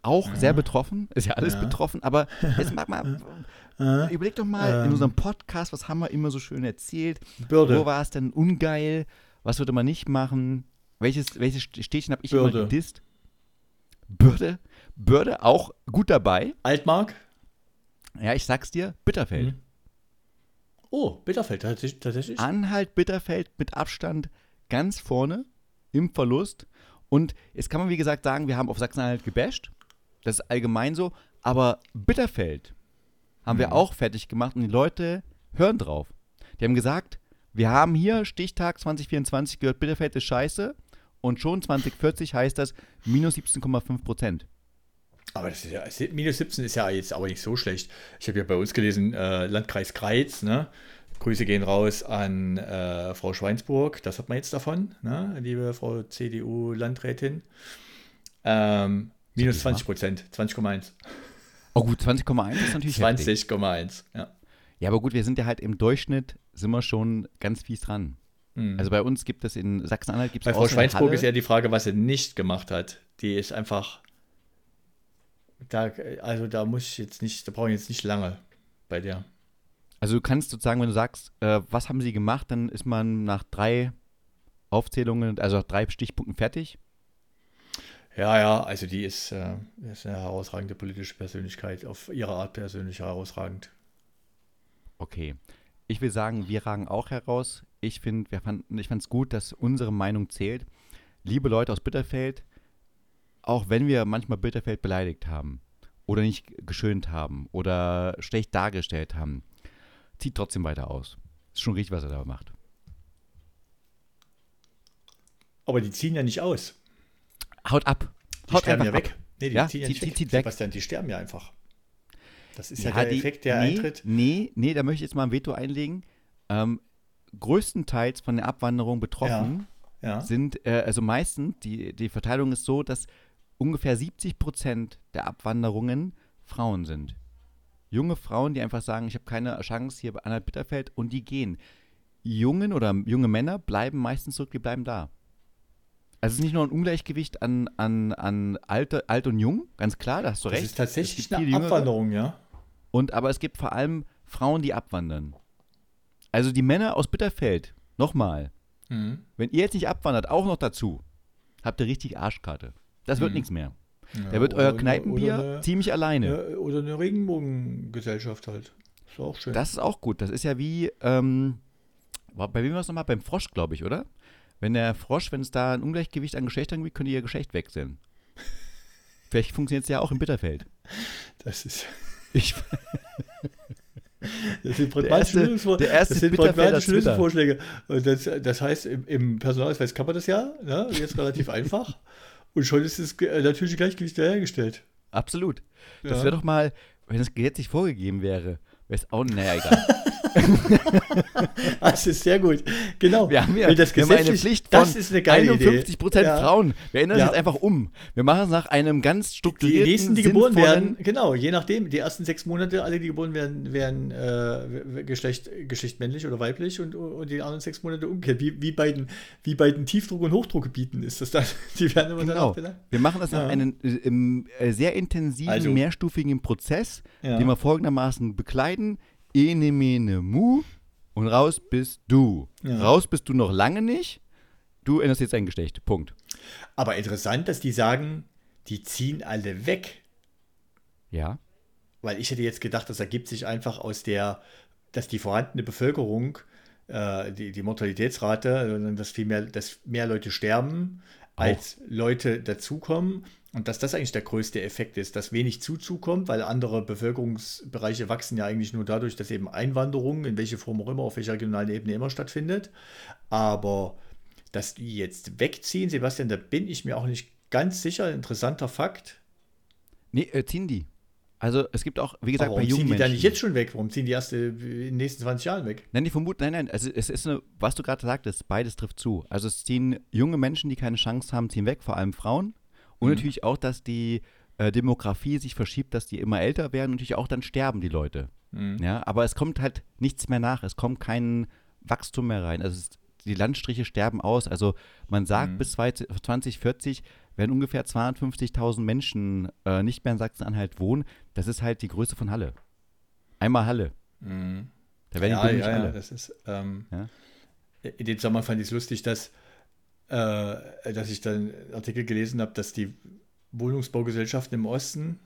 auch Ja. sehr betroffen, ist ja alles Ja. betroffen, aber jetzt mag mal, Äh, überleg doch mal in Ähm. unserem Podcast, was haben wir immer so schön erzählt, Bürde. wo war es denn ungeil, was würde man nicht machen, welches, welches Städtchen habe ich Bürde. immer gedisst? Bürde, Bürde auch gut dabei. Altmark? Ja, ich sag's dir, Bitterfeld. Mhm. Oh, Bitterfeld, tatsächlich. tatsächlich? Anhalt, Bitterfeld mit Abstand ganz vorne im Verlust. Und jetzt kann man, wie gesagt, sagen, wir haben auf Sachsen-Anhalt gebasht. Das ist allgemein so. Aber Bitterfeld haben wir Mhm. auch fertig gemacht und die Leute hören drauf. Die haben gesagt, wir haben hier Stichtag zwanzig vierundzwanzig gehört, Bitterfeld ist scheiße. Und schon zwanzig vierzig heißt das minus siebzehn Komma fünf Prozent. Aber das ist ja, minus siebzehn ist ja jetzt aber nicht so schlecht. Ich habe ja bei uns gelesen, äh, Landkreis Greiz, ne? Grüße gehen raus an äh, Frau Schweinsburg, das hat man jetzt davon, ne? Liebe Frau C D U-Landrätin. Ähm, minus zwanzig Prozent, zwanzig Komma eins. Oh gut, zwanzig Komma eins ist natürlich heftig. zwanzig Komma eins, ja. Ja, aber gut, wir sind ja halt im Durchschnitt, sind wir schon ganz fies dran. Mhm. Also bei uns gibt es in Sachsen-Anhalt gibt es Bei Frau Schweinsburg ist ja die Frage, was sie nicht gemacht hat. Die ist einfach, da, also da muss ich jetzt nicht, da brauche ich jetzt nicht lange bei der. Also du kannst sozusagen, wenn du sagst, äh, was haben sie gemacht, dann ist man nach drei Aufzählungen, also nach drei Stichpunkten fertig. Ja, ja, also die ist, äh, ist eine herausragende politische Persönlichkeit, auf ihre Art persönlich herausragend. Okay. Ich will sagen, wir ragen auch heraus. Ich finde, wir fanden, ich fand es gut, dass unsere Meinung zählt. Liebe Leute aus Bitterfeld, auch wenn wir manchmal Bitterfeld beleidigt haben oder nicht geschönt haben oder schlecht dargestellt haben, zieht trotzdem weiter aus. Ist schon richtig, was er da macht. Aber die ziehen ja nicht aus. Haut ab. Die Haut sterben ja einfach weg. ab. Nee, die Ja, ziehen ja zieht- nicht weg. zieht- zieht weg. Sebastian, die sterben ja einfach. Das ist ja, Ja, der die- Effekt, der nee, eintritt. Nee, nee, da möchte ich jetzt mal ein Veto einlegen. Ähm, größtenteils von der Abwanderung betroffen Ja. sind, äh, also meistens, die, die Verteilung ist so, dass ungefähr siebzig Prozent der Abwanderungen Frauen sind. Junge Frauen, die einfach sagen, ich habe keine Chance hier bei Anhalt Bitterfeld und die gehen. Jungen oder junge Männer bleiben meistens zurück, die bleiben da. Also es ist nicht nur ein Ungleichgewicht an, an, an Alte, alt und jung, ganz klar, da hast du Das recht. ist tatsächlich Es gibt eine viele Jüngere. Abwanderung, ja. Und, aber es gibt vor allem Frauen, die abwandern. Also die Männer aus Bitterfeld, nochmal, Mhm. wenn ihr jetzt nicht abwandert, auch noch dazu, habt ihr richtig Arschkarte. Das wird Mhm. nichts mehr. Ja, Da wird oder euer eine- Kneipenbier oder eine- ziemlich alleine. Ja, oder eine Regenbogengesellschaft halt. Ist auch schön. Das ist auch gut. Das ist ja wie, ähm, war- bei wem war es nochmal? Beim Frosch, glaube ich, oder? Wenn der Frosch, wenn es da ein Ungleichgewicht an Geschlechtern gibt, könnt ihr ihr Geschlecht wechseln. Vielleicht funktioniert es ja auch im Bitterfeld. Das ist. Ich, Das sind Der erste- pragmatische, Lösungsvor- der erste das sind Bitterfelder pragmatische Twitter. Lösungsvorschläge. Und das, das heißt, im, im Personalausweis kann man das ja, ne? Jetzt relativ einfach. Und schon ist das ge- natürliche Gleichgewicht wiederhergestellt. absolut. Das Ja. wäre doch mal, wenn es gesetzlich vorgegeben wäre, wäre es auch, naja, egal. Das ist sehr gut. Genau. Wir haben ja Wenn das wir haben eine gesetzlich- Pflicht von das ist eine geile einundfünfzig Prozent Idee. Ja. Frauen. Wir ändern Ja. das jetzt einfach um. Wir machen es nach einem ganz Die strukturierten, nächsten, die geboren sinnvollen- werden, genau, je nachdem, die ersten sechs Monate, alle, die geboren werden, werden äh, Geschlecht, Geschlecht männlich oder weiblich und, und die anderen sechs Monate umgekehrt. Wie, wie, bei den, wie bei den Tiefdruck- und Hochdruckgebieten ist das dann. Die werden immer Genau. danach benannt. Wir machen das nach Ja. einem äh, im, äh, sehr intensiven, Also. mehrstufigen Prozess, Ja. den wir folgendermaßen bekleiden. Ene, mene, mu und raus bist du. Ja. Raus bist du noch lange nicht. Du änderst jetzt dein Geschlecht. Punkt. Aber interessant, dass die sagen, die ziehen alle weg. Ja. Weil ich hätte jetzt gedacht, das ergibt sich einfach aus der, dass die vorhandene Bevölkerung, äh, die, die Mortalitätsrate, sondern dass viel mehr, dass mehr Leute sterben, Auch. als Leute dazukommen. Und dass das eigentlich der größte Effekt ist, dass wenig zuzukommt, weil andere Bevölkerungsbereiche wachsen ja eigentlich nur dadurch, dass eben Einwanderung, in welche Form auch immer, auf welcher regionalen Ebene immer stattfindet. Aber dass die jetzt wegziehen, Sebastian, da bin ich mir auch nicht ganz sicher. Interessanter Fakt. Nee, äh, ziehen die. Also es gibt auch, wie gesagt, Aber bei warum jungen ziehen die Menschen. da nicht jetzt schon weg? Warum ziehen die erst äh, in den nächsten zwanzig Jahren weg? Nein, die vermuten, nein, nein, also es ist eine, was du gerade sagtest, beides trifft zu. Also es ziehen junge Menschen, die keine Chance haben, ziehen weg, vor allem Frauen. Und Mhm. natürlich auch, dass die äh, Demografie sich verschiebt, dass die immer älter werden und natürlich auch dann sterben die Leute. Mhm. Ja, aber es kommt halt nichts mehr nach, es kommt kein Wachstum mehr rein. Also es ist, die Landstriche sterben aus. Also man sagt, Mhm. bis zwanzig vierzig werden ungefähr zweihundertfünfzigtausend Menschen äh, nicht mehr in Sachsen-Anhalt wohnen. Das ist halt die Größe von Halle. Einmal Halle. Mhm. Da werden Ja, die Dummen ja, nicht ja, alle. das ist, ähm, Ja? in dem Sommer fand ich es lustig, dass, äh, dass ich dann einen Artikel gelesen habe, dass die Wohnungsbaugesellschaften im Osten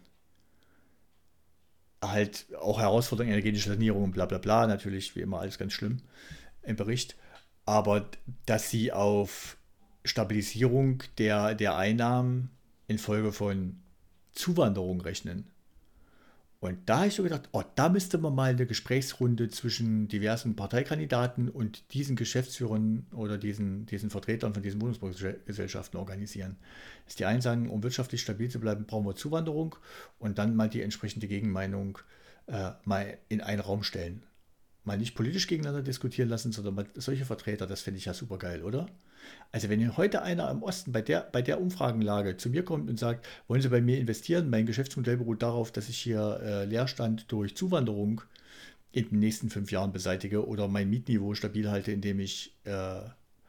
halt auch Herausforderungen, energetische Sanierung und bla bla bla, natürlich wie immer alles ganz schlimm im Bericht, aber dass sie auf Stabilisierung der, der Einnahmen infolge von Zuwanderung rechnen. Und da habe ich so gedacht, oh, da müsste man mal eine Gesprächsrunde zwischen diversen Parteikandidaten und diesen Geschäftsführern oder diesen, diesen Vertretern von diesen Wohnungsbaugesellschaften organisieren. Dass die einen sagen, um wirtschaftlich stabil zu bleiben, brauchen wir Zuwanderung und dann mal die entsprechende Gegenmeinung äh, mal in einen Raum stellen. Mal nicht politisch gegeneinander diskutieren lassen, sondern mal solche Vertreter, das finde ich ja super geil, oder? Also wenn heute einer im Osten bei der, bei der Umfragenlage zu mir kommt und sagt, wollen Sie bei mir investieren? Mein Geschäftsmodell beruht darauf, dass ich hier äh, Leerstand durch Zuwanderung in den nächsten fünf Jahren beseitige oder mein Mietniveau stabil halte, indem ich äh,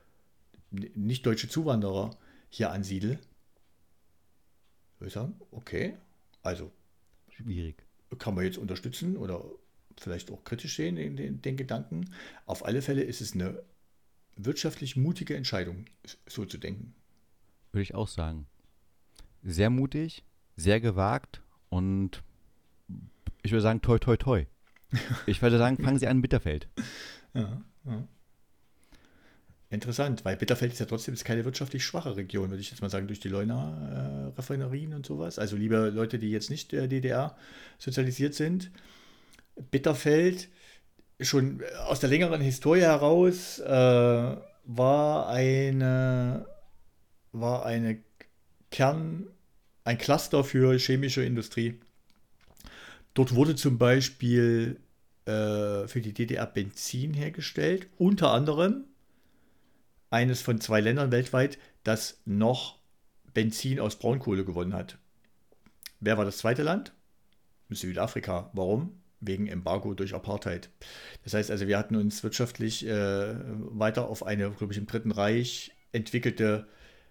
nicht deutsche Zuwanderer hier ansiedle. Würde ich sagen, okay, also Schwierig. kann man jetzt unterstützen oder vielleicht auch kritisch sehen, den, den, den Gedanken. Auf alle Fälle ist es eine wirtschaftlich mutige Entscheidung, so zu denken. Würde ich auch sagen. Sehr mutig, sehr gewagt und ich würde sagen, toi, toi, toi. Ich würde sagen, fangen Sie an in Bitterfeld. Ja, ja. Interessant, weil Bitterfeld ist ja trotzdem ist keine wirtschaftlich schwache Region, würde ich jetzt mal sagen, durch die Leuna-Raffinerien äh, und sowas. Also liebe Leute, die jetzt nicht der D D R sozialisiert sind, Bitterfeld, schon aus der längeren Historie heraus, äh, war eine, war eine Kern, ein Cluster für chemische Industrie. Dort wurde zum Beispiel äh, für die D D R Benzin hergestellt, unter anderem eines von zwei Ländern weltweit, das noch Benzin aus Braunkohle gewonnen hat. Wer war das zweite Land? Südafrika. Warum? Wegen Embargo durch Apartheid. Das heißt also, wir hatten uns wirtschaftlich äh, weiter auf eine, glaube ich, im Dritten Reich entwickelte,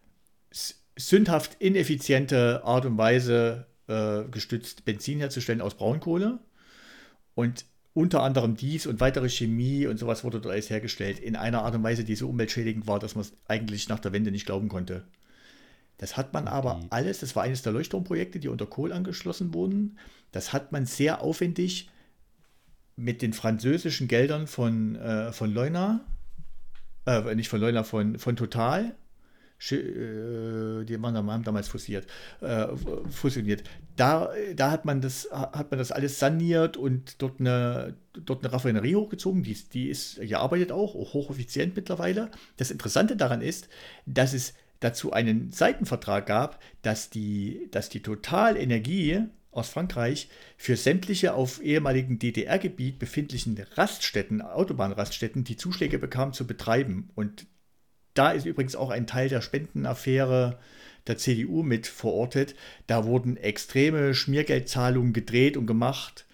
sündhaft ineffiziente Art und Weise äh, gestützt, Benzin herzustellen aus Braunkohle. Und unter anderem dies und weitere Chemie und sowas wurde dort alles hergestellt in einer Art und Weise, die so umweltschädigend war, dass man es eigentlich nach der Wende nicht glauben konnte. Das hat man aber Okay. alles, das war eines der Leuchtturmprojekte, die unter Kohl angeschlossen wurden. Das hat man sehr aufwendig mit den französischen Geldern von, äh, von Leuna, äh, nicht von Leuna, von, von Total, Sch- äh, die waren, haben damals fusiert, äh, fusioniert. Da, da hat man das, hat man das alles saniert und dort eine, dort eine Raffinerie hochgezogen. Die, ist- die ist, die arbeitet auch, auch hocheffizient mittlerweile. Das Interessante daran ist, dass es dazu einen Seitenvertrag gab, dass die, dass die Total Energie aus Frankreich für sämtliche auf ehemaligen D D R-Gebiet befindlichen Raststätten, Autobahnraststätten, die Zuschläge bekam zu betreiben. Und da ist übrigens auch ein Teil der Spendenaffäre der C D U mit verortet. Da wurden extreme Schmiergeldzahlungen gedreht und gemacht.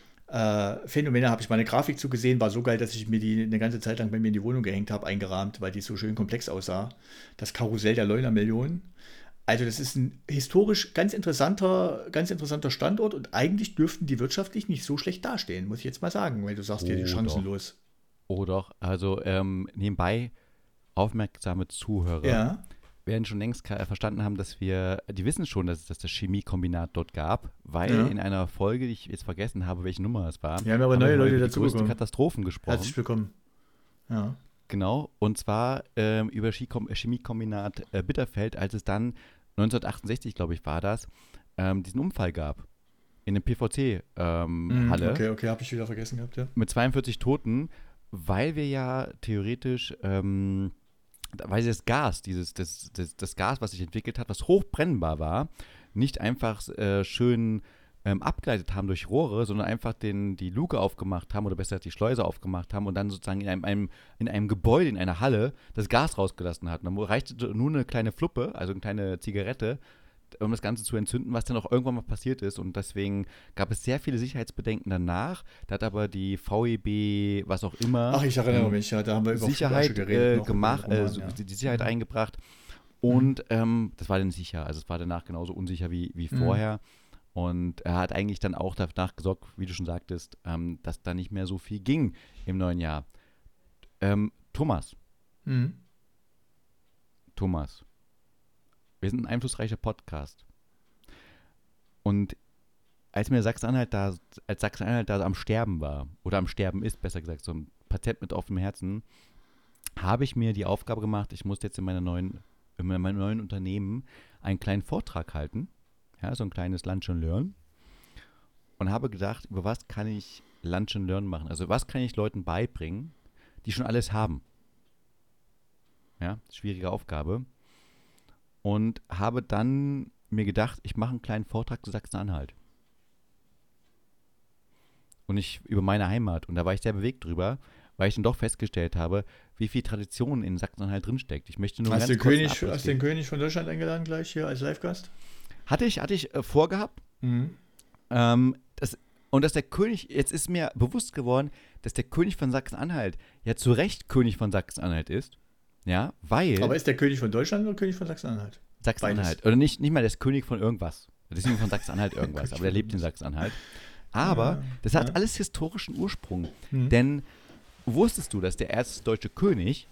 Äh, Phänomene, habe ich mal eine Grafik zugesehen, war so geil, dass ich mir die eine ganze Zeit lang bei mir in die Wohnung gehängt habe, eingerahmt, weil die so schön komplex aussah. Das Karussell der Leuner-Millionen. Also das ist ein historisch ganz interessanter, ganz interessanter Standort und eigentlich dürften die wirtschaftlich nicht so schlecht dastehen, muss ich jetzt mal sagen, weil du sagst ja, die Oh, chancenlos. Oh doch, also ähm, nebenbei aufmerksame Zuhörer Ja, werden schon längst ka- verstanden haben, dass wir, die wissen schon, dass es das Chemiekombinat dort gab, weil ja. in einer Folge, die ich jetzt vergessen habe, welche Nummer es war, Wir haben aber haben neue wir mal Leute über die dazu größten bekommen. Katastrophen gesprochen. Herzlich willkommen. Ja. Genau, und zwar ähm, über Chikom- Chemiekombinat äh, Bitterfeld, als es dann neunzehnhundertachtundsechzig, glaube ich, war das, ähm, diesen Unfall gab in der P V C-Halle Mm, okay, okay, habe ich wieder vergessen gehabt, ja. mit zweiundvierzig Toten, weil wir ja theoretisch, ähm, weil das Gas, dieses, das, das, das Gas, was sich entwickelt hat, was hochbrennbar war, nicht einfach äh, schön ähm, abgeleitet haben durch Rohre, sondern einfach den, die Luke aufgemacht haben oder besser gesagt die Schleuse aufgemacht haben und dann sozusagen in einem, einem, in einem Gebäude, in einer Halle, das Gas rausgelassen hatten. Dann reichte nur eine kleine Fluppe, also eine kleine Zigarette, um das Ganze zu entzünden, was dann auch irgendwann mal passiert ist. Und deswegen gab es sehr viele Sicherheitsbedenken danach. Da hat aber die V E B, was auch immer, Ach, ich erinnere ähm, mich, ja, da haben wir über Flugasche Sicherheit geredet. äh, noch, über den gemacht, äh, Roman, so- ja. die die Sicherheit Mhm. eingebracht. Und ähm, das war dann sicher. Also es war danach genauso unsicher wie, wie Mhm. vorher. Und er hat eigentlich dann auch danach gesorgt, wie du schon sagtest, ähm, dass da nicht mehr so viel ging im neuen Jahr. Ähm, Thomas, Mhm. Thomas, wir sind ein einflussreicher Podcast. Und als mir Sachsen-Anhalt da, als Sachsen-Anhalt da am Sterben war, oder am Sterben ist, besser gesagt, so ein Patient mit offenem Herzen, habe ich mir die Aufgabe gemacht, ich musste jetzt in, meiner neuen, in meinem neuen Unternehmen einen kleinen Vortrag halten, ja, so ein kleines Lunch and Learn, und habe gedacht, über was kann ich Lunch and Learn machen? Also was kann ich Leuten beibringen, die schon alles haben? Ja, schwierige Aufgabe. Und habe dann mir gedacht, ich mache einen kleinen Vortrag zu Sachsen-Anhalt. Und ich über meine Heimat. Und da war ich sehr bewegt drüber, weil ich dann doch festgestellt habe, wie viel Tradition in Sachsen-Anhalt drinsteckt. Ich möchte nur Hast ganz du kurz einen König, Abriss hast den geben. König von Deutschland eingeladen gleich hier als Live-Gast? Hatte ich, hatte ich äh, vorgehabt. Mhm. Ähm, das, und dass der König, jetzt ist mir bewusst geworden, dass der König von Sachsen-Anhalt ja zu Recht König von Sachsen-Anhalt ist. Ja, weil Aber ist der König von Deutschland oder König von Sachsen-Anhalt? Sachsen-Anhalt, oder nicht, nicht mal der ist König von irgendwas. Das ist nicht von Sachsen-Anhalt irgendwas, aber der lebt in Sachsen-Anhalt. Aber Ja, das hat ja. alles historischen Ursprung. Mhm. Denn wusstest du, dass der erste deutsche König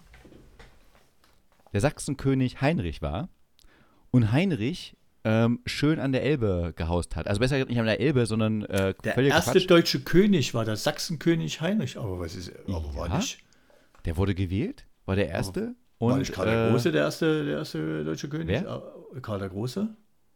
der Sachsenkönig Heinrich war und Heinrich ähm, schön an der Elbe gehaust hat? Also besser gesagt nicht an der Elbe, sondern äh, Der völliger erste Quatsch. deutsche König war der Sachsenkönig Heinrich. Aber was ist, aber war Ja, nicht, Der wurde gewählt, war der erste. war Und, nicht Karl der äh, Große der erste, der erste deutsche König? wer? Äh, Karl der Große?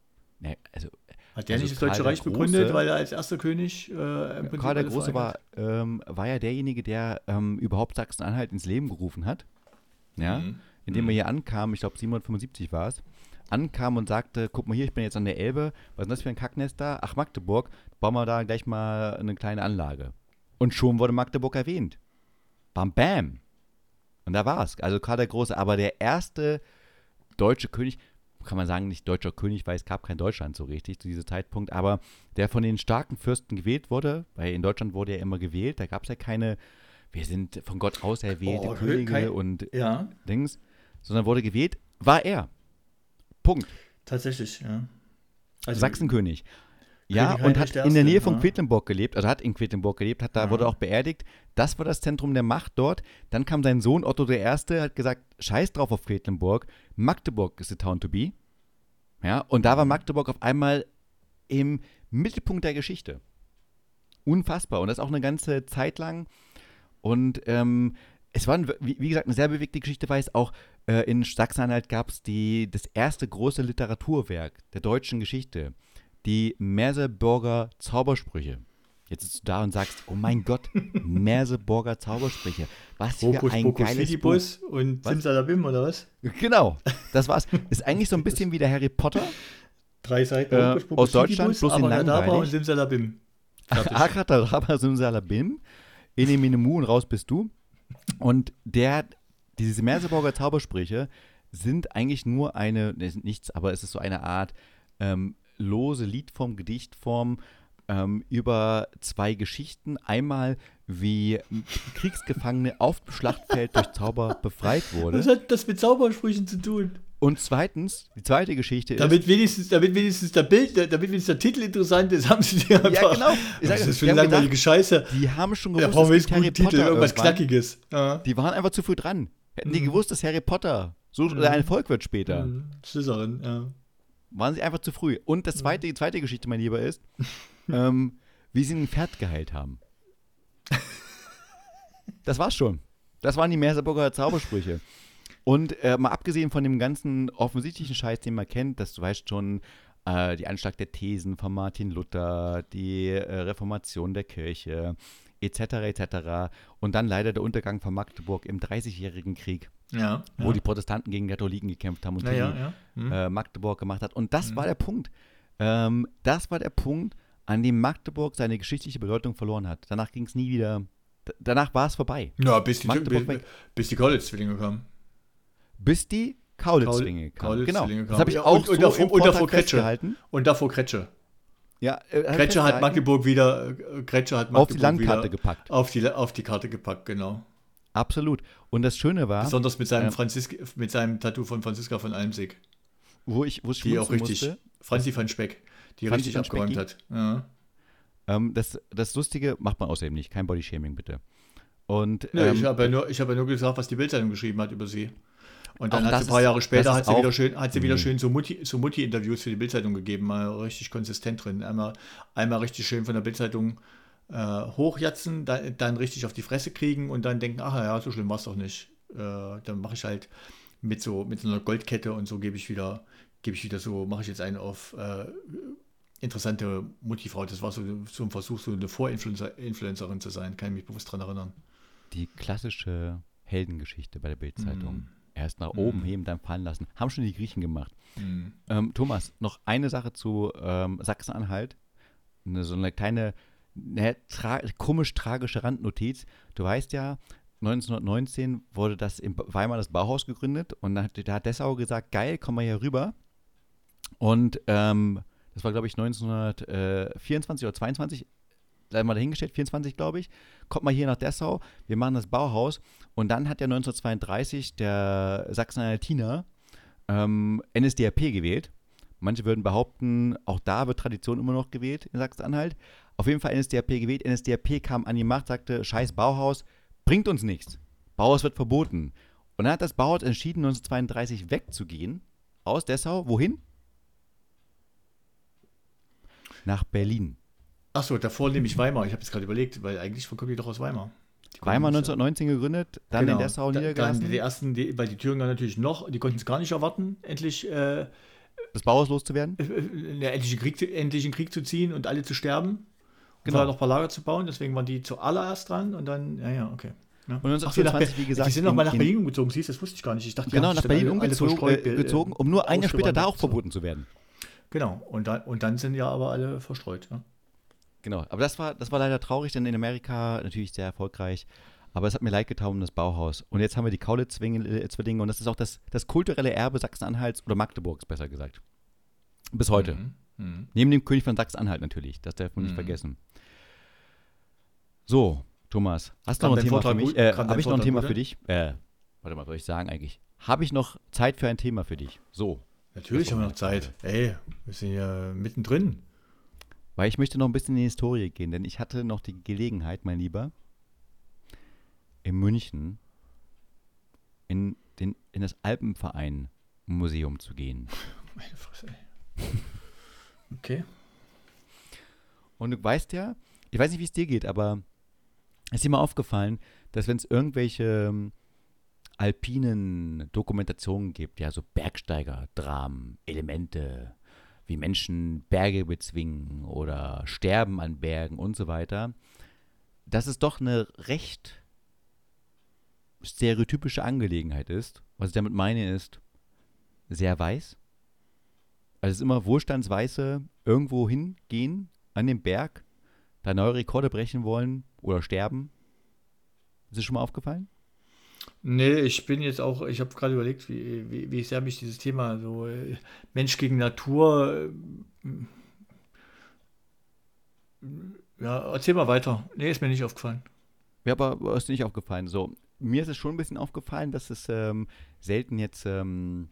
Ne, also Hat der Also nicht das Karl Deutsche der Reich Große- begründet, weil er als erster König äh, im Prinzip Karl der alles Große vereint war, ähm, war ja derjenige, der ähm, überhaupt Sachsen-Anhalt ins Leben gerufen hat. Ja, Mhm. indem Mhm. er hier ankam, ich glaube siebenhundertfünfundsiebzig war es, ankam und sagte, guck mal hier, ich bin jetzt an der Elbe, was ist das für ein Kacknest da? Ach, Magdeburg, bauen wir da gleich mal eine kleine Anlage. Und schon wurde Magdeburg erwähnt. Bam, bam. Und da war es. Also Karl der Große, aber der erste deutsche König, kann man sagen, nicht deutscher König, weil es gab kein Deutschland so richtig zu diesem Zeitpunkt, aber der von den starken Fürsten gewählt wurde, weil in Deutschland wurde er immer gewählt, da gab es ja keine, wir sind von Gott auserwählte Oh, Könige kein- und Ja, Dings, sondern wurde gewählt, war er. Punkt. tatsächlich, ja. Also, Sachsenkönig. Ja, König und Heinrich hat der in der Erste, Nähe von ja. Quedlinburg gelebt, also hat in Quedlinburg gelebt, hat da Ja. wurde auch beerdigt. Das war das Zentrum der Macht dort. Dann kam sein Sohn Otto der Erste, hat gesagt, scheiß drauf auf Quedlinburg, Magdeburg is the town to be. Ja, und da war Magdeburg auf einmal im Mittelpunkt der Geschichte. Unfassbar. Und das auch eine ganze Zeit lang. Und ähm, es war, ein, wie, wie gesagt, eine sehr bewegte Geschichte, weil es auch äh, in Sachsen-Anhalt gab es das erste große Literaturwerk der deutschen Geschichte, die Merseburger Zaubersprüche. Jetzt sitzt du da und sagst, oh mein Gott, Merseburger Zaubersprüche. Was für Hokus ein Pokus geiles Fidibus und Was? Simsalabim, oder was? Buch. Genau, das war's. Ist eigentlich so ein bisschen wie der Harry Potter. Drei Seiten Äh, Hokus Pokus aus Deutschland, Fidibus, bloß in Abracadabra langweilig. und Simsalabim. Fertig. Akratadabra Simsalabim, Ene Mene Mu und raus bist du. Und der, diese Merseburger Zaubersprüche sind eigentlich nur eine, ne, sind nichts, aber es ist so eine Art ähm, lose Liedform, Gedichtform ähm, über zwei Geschichten. Einmal, wie Kriegsgefangene auf dem Schlachtfeld durch Zauber befreit Was wurde. hat das mit Zaubersprüchen zu tun? Und zweitens, die zweite Geschichte ist, Damit wenigstens, damit wenigstens der Bild, damit wenigstens der Titel interessant ist, haben sie die einfach. ja genau, ich Was sag, ist das für die eine haben langweilige gedacht, Scheiße? die haben schon Da gewusst, brauchen wir es jetzt gibt einen Harry guten Titel, Potter irgendwas irgendwann. Knackiges. Ja. Die waren einfach zu früh dran. Hätten die Mhm. gewusst, dass Harry Potter so Mhm. ein Erfolg wird später. Mhm. Slytherin, ja. Waren sie einfach zu früh. Und das zweite, die zweite Geschichte, mein Lieber, ist, ähm, wie sie ein Pferd geheilt haben. Das war's schon. Das waren die Merseburger Zaubersprüche. Und äh, mal abgesehen von dem ganzen offensichtlichen Scheiß, den man kennt, dass du weißt schon, äh, die Anschlag der Thesen von Martin Luther, die äh, Reformation der Kirche, et cetera et cetera. Und dann leider der Untergang von Magdeburg im Dreißigjährigen Krieg, Ja. wo ja. die Protestanten gegen die Katholiken gekämpft haben und ja, die ja, ja. Mhm. äh, Magdeburg gemacht hat. Und das Mhm. war der Punkt. Ähm, das war der Punkt, an dem Magdeburg seine geschichtliche Bedeutung verloren hat. Danach ging es nie wieder, d- danach war es vorbei. Ja, bis die, Magdeburg bis, weg. bis die College-Zwillinge kamen. Bis die Kaulitz-Zwinge kamen. Kaulitz-Zwillinge Genau, das kamen. habe ich Ja, auch und- so und davor- im und davor Vortrag Kretsche. festgehalten. Und davor Kretsche. Ja, äh, Kretsche hat festgehalten, Magdeburg wieder, äh, Kretsche hat Magdeburg auf die Landkarte wieder gepackt. auf die, auf die Karte gepackt, genau. Absolut. Und das Schöne war, Besonders mit seinem, äh, Franzisk mit seinem Tattoo von Franziska von Almsick, wo ich, wo ich die auch schmunzeln richtig, musste, Franzi van Speck, die Franzi richtig van abgeräumt Specki. hat. Ja. ähm, das, das Lustige macht man außerdem nicht. Kein Bodyshaming, bitte. Und Nö, ich ähm, habe ja nur, ich habe ja nur gesagt, was die Bildzeitung geschrieben hat über sie. Und dann auch hat das sie ein paar ist, Jahre später das hat ist sie auch, wieder schön, hat sie wieder nee, schön so Mutti, so Mutti-Interviews für die Bildzeitung gegeben, mal richtig konsistent drin. Einmal, einmal richtig schön von der Bildzeitung äh, hochjatzen, dann, dann richtig auf die Fresse kriegen und dann denken, ach ja, so schlimm war es doch nicht. Äh, dann mache ich halt mit so mit so einer Goldkette und so gebe ich wieder, gebe ich wieder so, mache ich jetzt einen auf äh, interessante Mutti-Frau. Das war so, so ein Versuch, so eine Vorinfluencerin zu sein, kann ich mich bewusst daran erinnern. die klassische Heldengeschichte bei der Bildzeitung. Mm. Erst nach oben Mm. heben, dann fallen lassen. Haben schon die Griechen gemacht. Mm. Ähm, Thomas, noch eine Sache zu ähm, Sachsen-Anhalt. Eine, so eine kleine, ne, tra komisch-tragische Randnotiz. Du weißt ja, neunzehnhundertneunzehn wurde das in Weimar das Bauhaus gegründet und da hat, da hat Dessau gesagt, geil, komm mal hier rüber. Und ähm, das war, glaube ich, neunzehnhundertvierundzwanzig oder zweiundzwanzig, sei mal dahingestellt, vierundzwanzig, glaube ich, kommt mal hier nach Dessau, wir machen das Bauhaus. Und dann hat ja neunzehnhundertzweiunddreißig der Sachsen-Anhaltiner ähm, N S D A P gewählt. Manche würden behaupten, auch da wird Tradition immer noch gewählt in Sachsen-Anhalt. Auf jeden Fall N S D A P gewählt. N S D A P kam an die Macht, sagte, scheiß Bauhaus, bringt uns nichts. Bauhaus wird verboten. Und dann hat das Bauhaus entschieden, neunzehnhundertzweiunddreißig wegzugehen aus Dessau. Wohin? Nach Berlin. Achso, davor nehme ich Weimar. Ich habe jetzt gerade überlegt, weil eigentlich kommen die doch aus Weimar. Die Weimar konnten es ja- neunzehnhundertneunzehn gegründet, dann Genau. in Dessau Da- niedergelassen, Dann die ersten, die, weil die Thüringer natürlich noch, die konnten es gar nicht erwarten, endlich, äh, das Bauhaus loszuwerden. äh, äh, endlich, in Krieg, zu- endlich in Krieg zu ziehen und alle zu sterben. Und Genau. vorher noch ein paar Lager zu bauen. Deswegen waren die zuallererst dran und dann, ja, ja, okay. Ja. Und Ach so, nach neunzehnhundertvierundzwanzig, Be- wie gesagt, die sind nochmal in- nach in- Berlin umgezogen, siehst du, das wusste ich gar nicht. Ich dachte, die Genau, haben nach sich Berlin dann alle, alle umgezogen, verstreut, äh, äh, gezogen, um nur ein Jahr später da auch ausgewandert. So. verboten zu werden. Genau, und dann, und dann sind ja aber alle verstreut. Ja. Genau, aber das war, das war leider traurig, denn in Amerika natürlich sehr erfolgreich. Aber es hat mir leid getan um das Bauhaus. Und jetzt haben wir die Kaulitz-Zwillinge und das ist auch das, das kulturelle Erbe Sachsen-Anhalts oder Magdeburgs, besser gesagt. Bis heute. Mhm. Mhm. Neben dem König von Sachsen-Anhalt natürlich, das darf man nicht Mhm. vergessen. So, Thomas, hast du Kam noch ein dein Thema für Vortrag mich? gut? Äh, Kam Habe dein ich noch ein Vortrag Thema gut für an? dich? Äh, warte mal, was soll ich sagen eigentlich? Habe ich noch Zeit für ein Thema für dich? So, Natürlich Das war haben wir noch meine Zeit. Ey, wir sind ja mittendrin. weil ich möchte noch ein bisschen in die Historie gehen, denn ich hatte noch die Gelegenheit, mein Lieber, in München in, den, in das Alpenverein-Museum zu gehen. Meine Fresse, ey. Okay. Und du weißt ja, ich weiß nicht, wie es dir geht, aber es ist dir mal aufgefallen, dass wenn es irgendwelche ähm, alpinen Dokumentationen gibt, ja, so Bergsteiger-Dramen, Elemente, wie Menschen Berge bezwingen oder sterben an Bergen und so weiter, dass es doch eine recht stereotypische Angelegenheit ist. Was ich damit meine ist, sehr weiß. Also es ist immer Wohlstandsweiße irgendwo hingehen an den Berg, da neue Rekorde brechen wollen oder sterben. Ist dir schon mal aufgefallen? Nee, ich bin jetzt auch, ich habe gerade überlegt, wie, wie, wie sehr mich dieses Thema so äh, Mensch gegen Natur. Äh, ja, erzähl mal weiter. Nee, ist mir nicht aufgefallen. Ja, aber ist dir nicht aufgefallen. So, mir ist es schon ein bisschen aufgefallen, dass es ähm, selten jetzt ähm,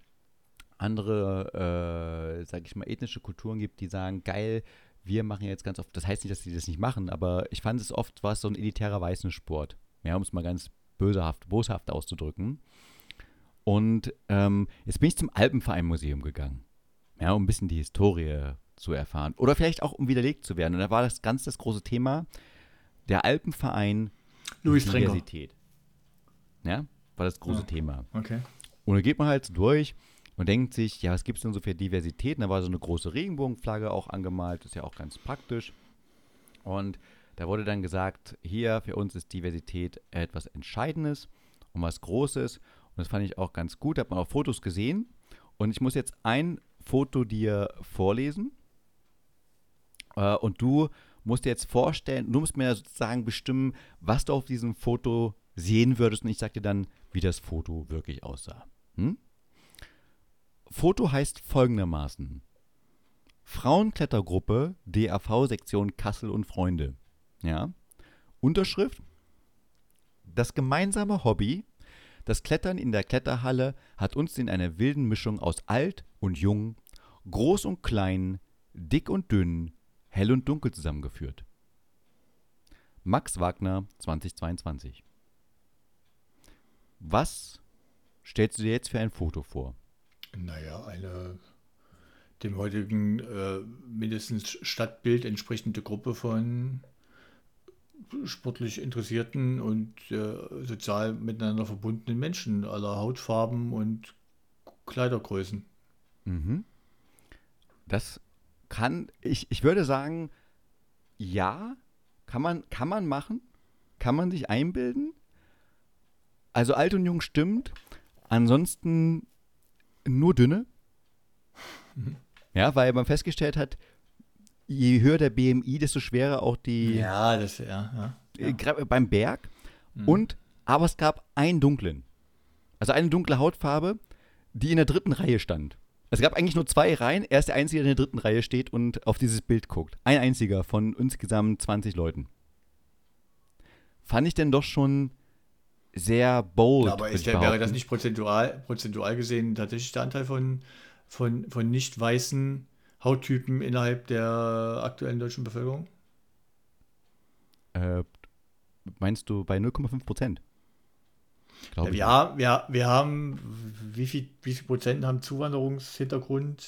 andere, äh, sag ich mal, ethnische Kulturen gibt, die sagen, geil, wir machen jetzt ganz oft, das heißt nicht, dass sie das nicht machen, aber ich fand es oft, war es so ein elitärer Weißensport. Ja, um es mal ganz bösehaft, boshaft auszudrücken. Und ähm, jetzt bin ich zum Alpenverein-Museum gegangen, ja, um ein bisschen die Historie zu erfahren. Oder vielleicht auch, um widerlegt zu werden. Und da war das ganz das große Thema, der Alpenverein Louis Trenker. Diversität. Ja, war das große Ja. Thema. Okay. Und da geht man halt so durch und denkt sich, ja, was gibt es denn so für Diversität? Und da war so eine große Regenbogenflagge auch angemalt, das ist ja auch ganz praktisch. Und da wurde dann gesagt, hier für uns ist Diversität etwas Entscheidendes und was Großes. Und das fand ich auch ganz gut, da hat man auch Fotos gesehen. Und ich muss jetzt ein Foto dir vorlesen. Äh, und du musst dir jetzt vorstellen, du musst mir sozusagen bestimmen, was du auf diesem Foto sehen würdest. Und ich sag dir dann, wie das Foto wirklich aussah. Hm? Foto heißt folgendermaßen: Frauenklettergruppe D A V-Sektion Kassel und Freunde. Ja. Unterschrift: Das gemeinsame Hobby, das Klettern in der Kletterhalle, hat uns in einer wilden Mischung aus alt und jung, groß und klein, dick und dünn, hell und dunkel zusammengeführt. Max Wagner zweitausendzweiundzwanzig. Was stellst du dir jetzt für ein Foto vor? Naja, eine dem heutigen äh, mindestens Stadtbild entsprechende Gruppe von sportlich interessierten und äh, sozial miteinander verbundenen Menschen aller Hautfarben und Kleidergrößen. Mhm. Das kann, ich, ich würde sagen, ja, kann man, kann man machen, kann man sich einbilden. Also alt und jung stimmt, ansonsten nur dünne. Mhm. Ja, weil man festgestellt hat, je höher der B M I, desto schwerer auch die, Ja, das, ja, ja. äh, ja. gerade beim Berg. Mhm. Und, aber es gab einen dunklen. Also eine dunkle Hautfarbe, die in der dritten Reihe stand. Es gab eigentlich nur zwei Reihen. Er ist der Einzige, der in der dritten Reihe steht und auf dieses Bild guckt. Ein einziger von insgesamt zwanzig Leuten. Fand ich denn doch schon sehr bold. Ja, aber würd ist ich der, wäre das behaupten. nicht prozentual, prozentual gesehen tatsächlich der Anteil von, von, von nicht weißen Hauttypen innerhalb der aktuellen deutschen Bevölkerung? Äh, meinst du bei null Komma fünf Prozent? Glaube Ja, ich. wir, haben, wir, wir haben, wie viel, wie viel Prozent haben Zuwanderungshintergrund?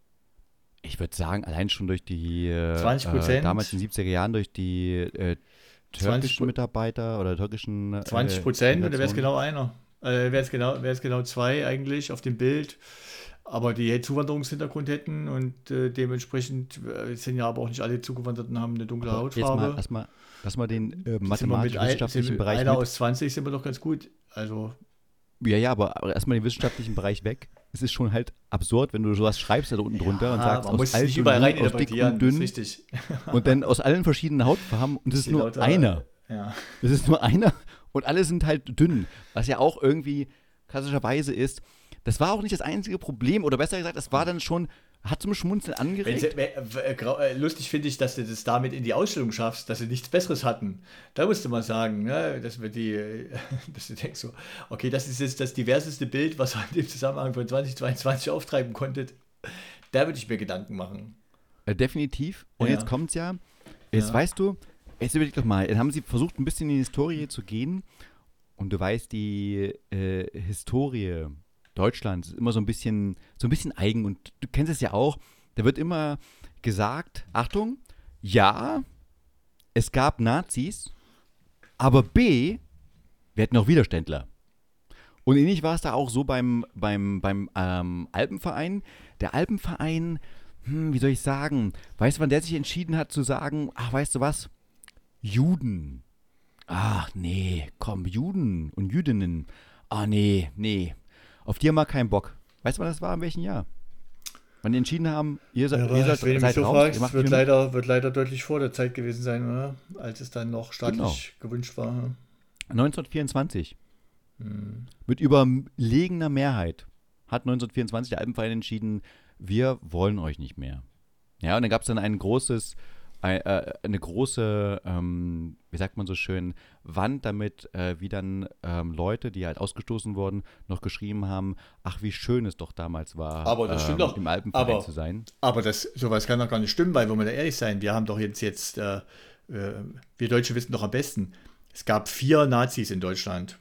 Ich würde sagen, allein schon durch die, äh, zwanzig äh, Prozent? damals in den siebziger Jahren, durch die äh, zwanzig türkischen Mitarbeiter oder türkischen äh, zwanzig Prozent und da wäre es Migration. genau einer. Äh, wäre es genau, wäre es genau zwei eigentlich auf dem Bild. Aber die halt Zuwanderungshintergrund hätten und äh, dementsprechend äh, sind ja aber auch nicht alle Zugewanderten haben eine dunkle Aber jetzt mal, Hautfarbe. lass mal, lass mal den äh, Sind wir mit ein, sind mathematisch-wissenschaftlichen wir, Bereich einer mit. aus zwanzig sind wir doch ganz gut. Also, Ja, ja, aber, aber erstmal den wissenschaftlichen Bereich weg. Es ist schon halt absurd, wenn du sowas schreibst da unten drunter und sagst, man muss aus es alt nicht und überall jung, aus dick reininterpretieren, und das ist dünn richtig. und dann aus allen verschiedenen Hautfarben und es ist Die nur lauter- einer. Ja. Es ist nur einer und alle sind halt dünn, was ja auch irgendwie klassischerweise ist. Das war auch nicht das einzige Problem, oder besser gesagt, es war dann schon, hat zum Schmunzeln Wenn angeregt. sie, äh, grau- äh, lustig finde ich, dass du das damit in die Ausstellung schaffst, dass sie nichts Besseres hatten. Da musste man sagen, ne, dass wir die, äh, dass du denkst so, okay, das ist jetzt das diverseste Bild, was ihr in dem Zusammenhang von zweitausendzweiundzwanzig auftreiben konntet. Da würde ich mir Gedanken machen. Äh, definitiv. Und Ja. jetzt kommt's ja. Jetzt Ja. weißt du, jetzt überleg doch mal, dann haben sie versucht, ein bisschen in die Historie zu gehen. Und du weißt, die äh, Historie Deutschlands ist immer so ein bisschen, so ein bisschen eigen. Und du kennst es ja auch. Da wird immer gesagt, Achtung, ja, es gab Nazis, aber B, wir hatten auch Widerständler. Und ähnlich war es da auch so beim, beim, beim ähm, Alpenverein. Der Alpenverein, hm, wie soll ich sagen, weißt du, wann der sich entschieden hat zu sagen, ach, weißt du was, Juden. Ach, nee, komm, Juden und Jüdinnen. Ah, nee, nee, auf die haben wir keinen Bock. Weißt du, wann das war, in welchem Jahr? Wann die entschieden haben, ihr, se- Ja, ihr seid, wenn du mich seid so raus, fragst, ihr macht wird nicht mehr mit. leider, wird leider deutlich vor der Zeit gewesen sein, oder? Als es dann noch staatlich Genau. gewünscht war. ne? neunzehnhundertvierundzwanzig. Hm. Mit überlegener Mehrheit hat neunzehnhundertvierundzwanzig der Alpenverein entschieden, wir wollen euch nicht mehr. Ja, und dann gab es dann ein großes, ein, äh, eine große, ähm, wie sagt man so schön, Wand, damit äh, wie dann ähm, Leute, die halt ausgestoßen wurden, noch geschrieben haben, ach, wie schön es doch damals war, Aber das stimmt ähm, doch. im Alpenverein Aber- zu sein. Aber das, sowas kann doch gar nicht stimmen, weil, wenn wir da ehrlich sein, wir haben doch jetzt, jetzt äh, äh, wir Deutsche wissen doch am besten, es gab vier Nazis in Deutschland.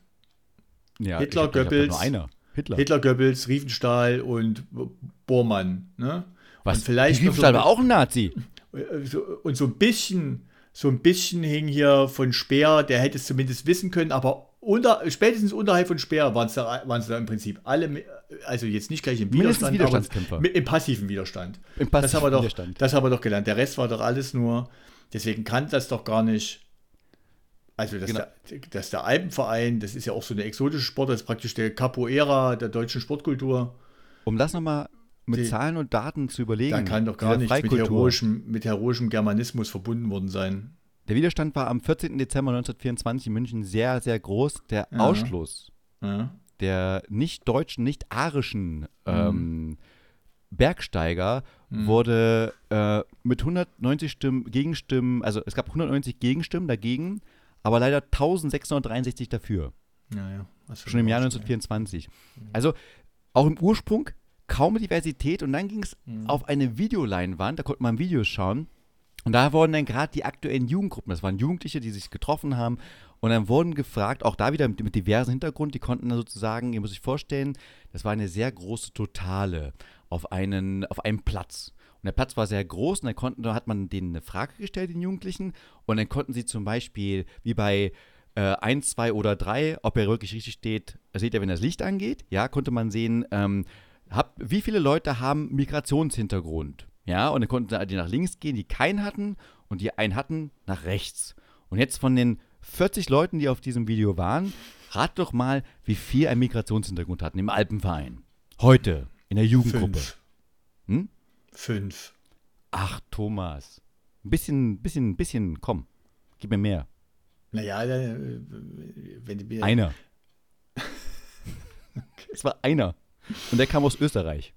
Ja, Hitler, ich glaub, ich hab doch Goebbels, nur einer. Hitler. Hitler, Goebbels, Riefenstahl und Bormann. Ne? Was? Und vielleicht die noch so- Riefenstahl war auch ein Nazi. Äh, so- Und so ein bisschen, so ein bisschen hing hier von Speer, der hätte es zumindest wissen können, aber unter, spätestens unterhalb von Speer waren es da, waren's da im Prinzip alle, mi- also jetzt nicht gleich im Mindestens Widerstand, Widerstandskämpfer. aber mit, im passiven Widerstand. Im Das haben, wir doch, Widerstand. das haben wir doch gelernt. Der Rest war doch alles nur, deswegen kann das doch gar nicht, also dass, Genau. der, dass der Alpenverein, das ist ja auch so eine exotische Sport, das ist praktisch der Capoeira der deutschen Sportkultur. Um das nochmal mit Die- Zahlen und Daten zu überlegen. Da kann doch gar diese nichts mit Freikultur. heroischem, mit heroischem Germanismus verbunden worden sein. Der Widerstand war am vierzehnten Dezember neunzehnhundertvierundzwanzig in München sehr, sehr groß. Der Ja. Ausschluss Ja. der nicht deutschen, nicht arischen ähm, Bergsteiger Mhm. wurde äh, mit hundertneunzig Stimmen, Gegenstimmen, also es gab hundertneunzig Gegenstimmen dagegen, aber leider eintausendsechshundertdreiundsechzig dafür. Ja, ja. Schon im Jahr neunzehnhundertvierundzwanzig. Also auch im Ursprung kaum Diversität und dann ging es mhm. auf eine Videoleinwand, da konnte man Videos schauen und da wurden dann gerade die aktuellen Jugendgruppen, das waren Jugendliche, die sich getroffen haben und dann wurden gefragt, auch da wieder mit, mit diversem Hintergrund, die konnten dann sozusagen, ihr müsst euch vorstellen, das war eine sehr große Totale auf, einen, auf einem Platz. Und der Platz war sehr groß und dann konnten, da hat man denen eine Frage gestellt, den Jugendlichen, und dann konnten sie zum Beispiel, wie bei äh, eins, zwei oder drei, ob er wirklich richtig steht, seht ihr, wenn das Licht angeht, ja, konnte man sehen, ähm, hab, wie viele Leute haben Migrationshintergrund, ja, und dann konnten die nach links gehen, die keinen hatten, und die einen hatten nach rechts. Und jetzt von den vierzig Leuten, die auf diesem Video waren, rat doch mal, wie viel einen Migrationshintergrund hatten im Alpenverein. Heute, in der Jugendgruppe. Fünf. Hm? Fünf. Ach, Thomas. Ein bisschen, bisschen, bisschen, komm. Gib mir mehr. Naja, äh, wenn die mir. Einer. Es war einer. Und der kam aus Österreich.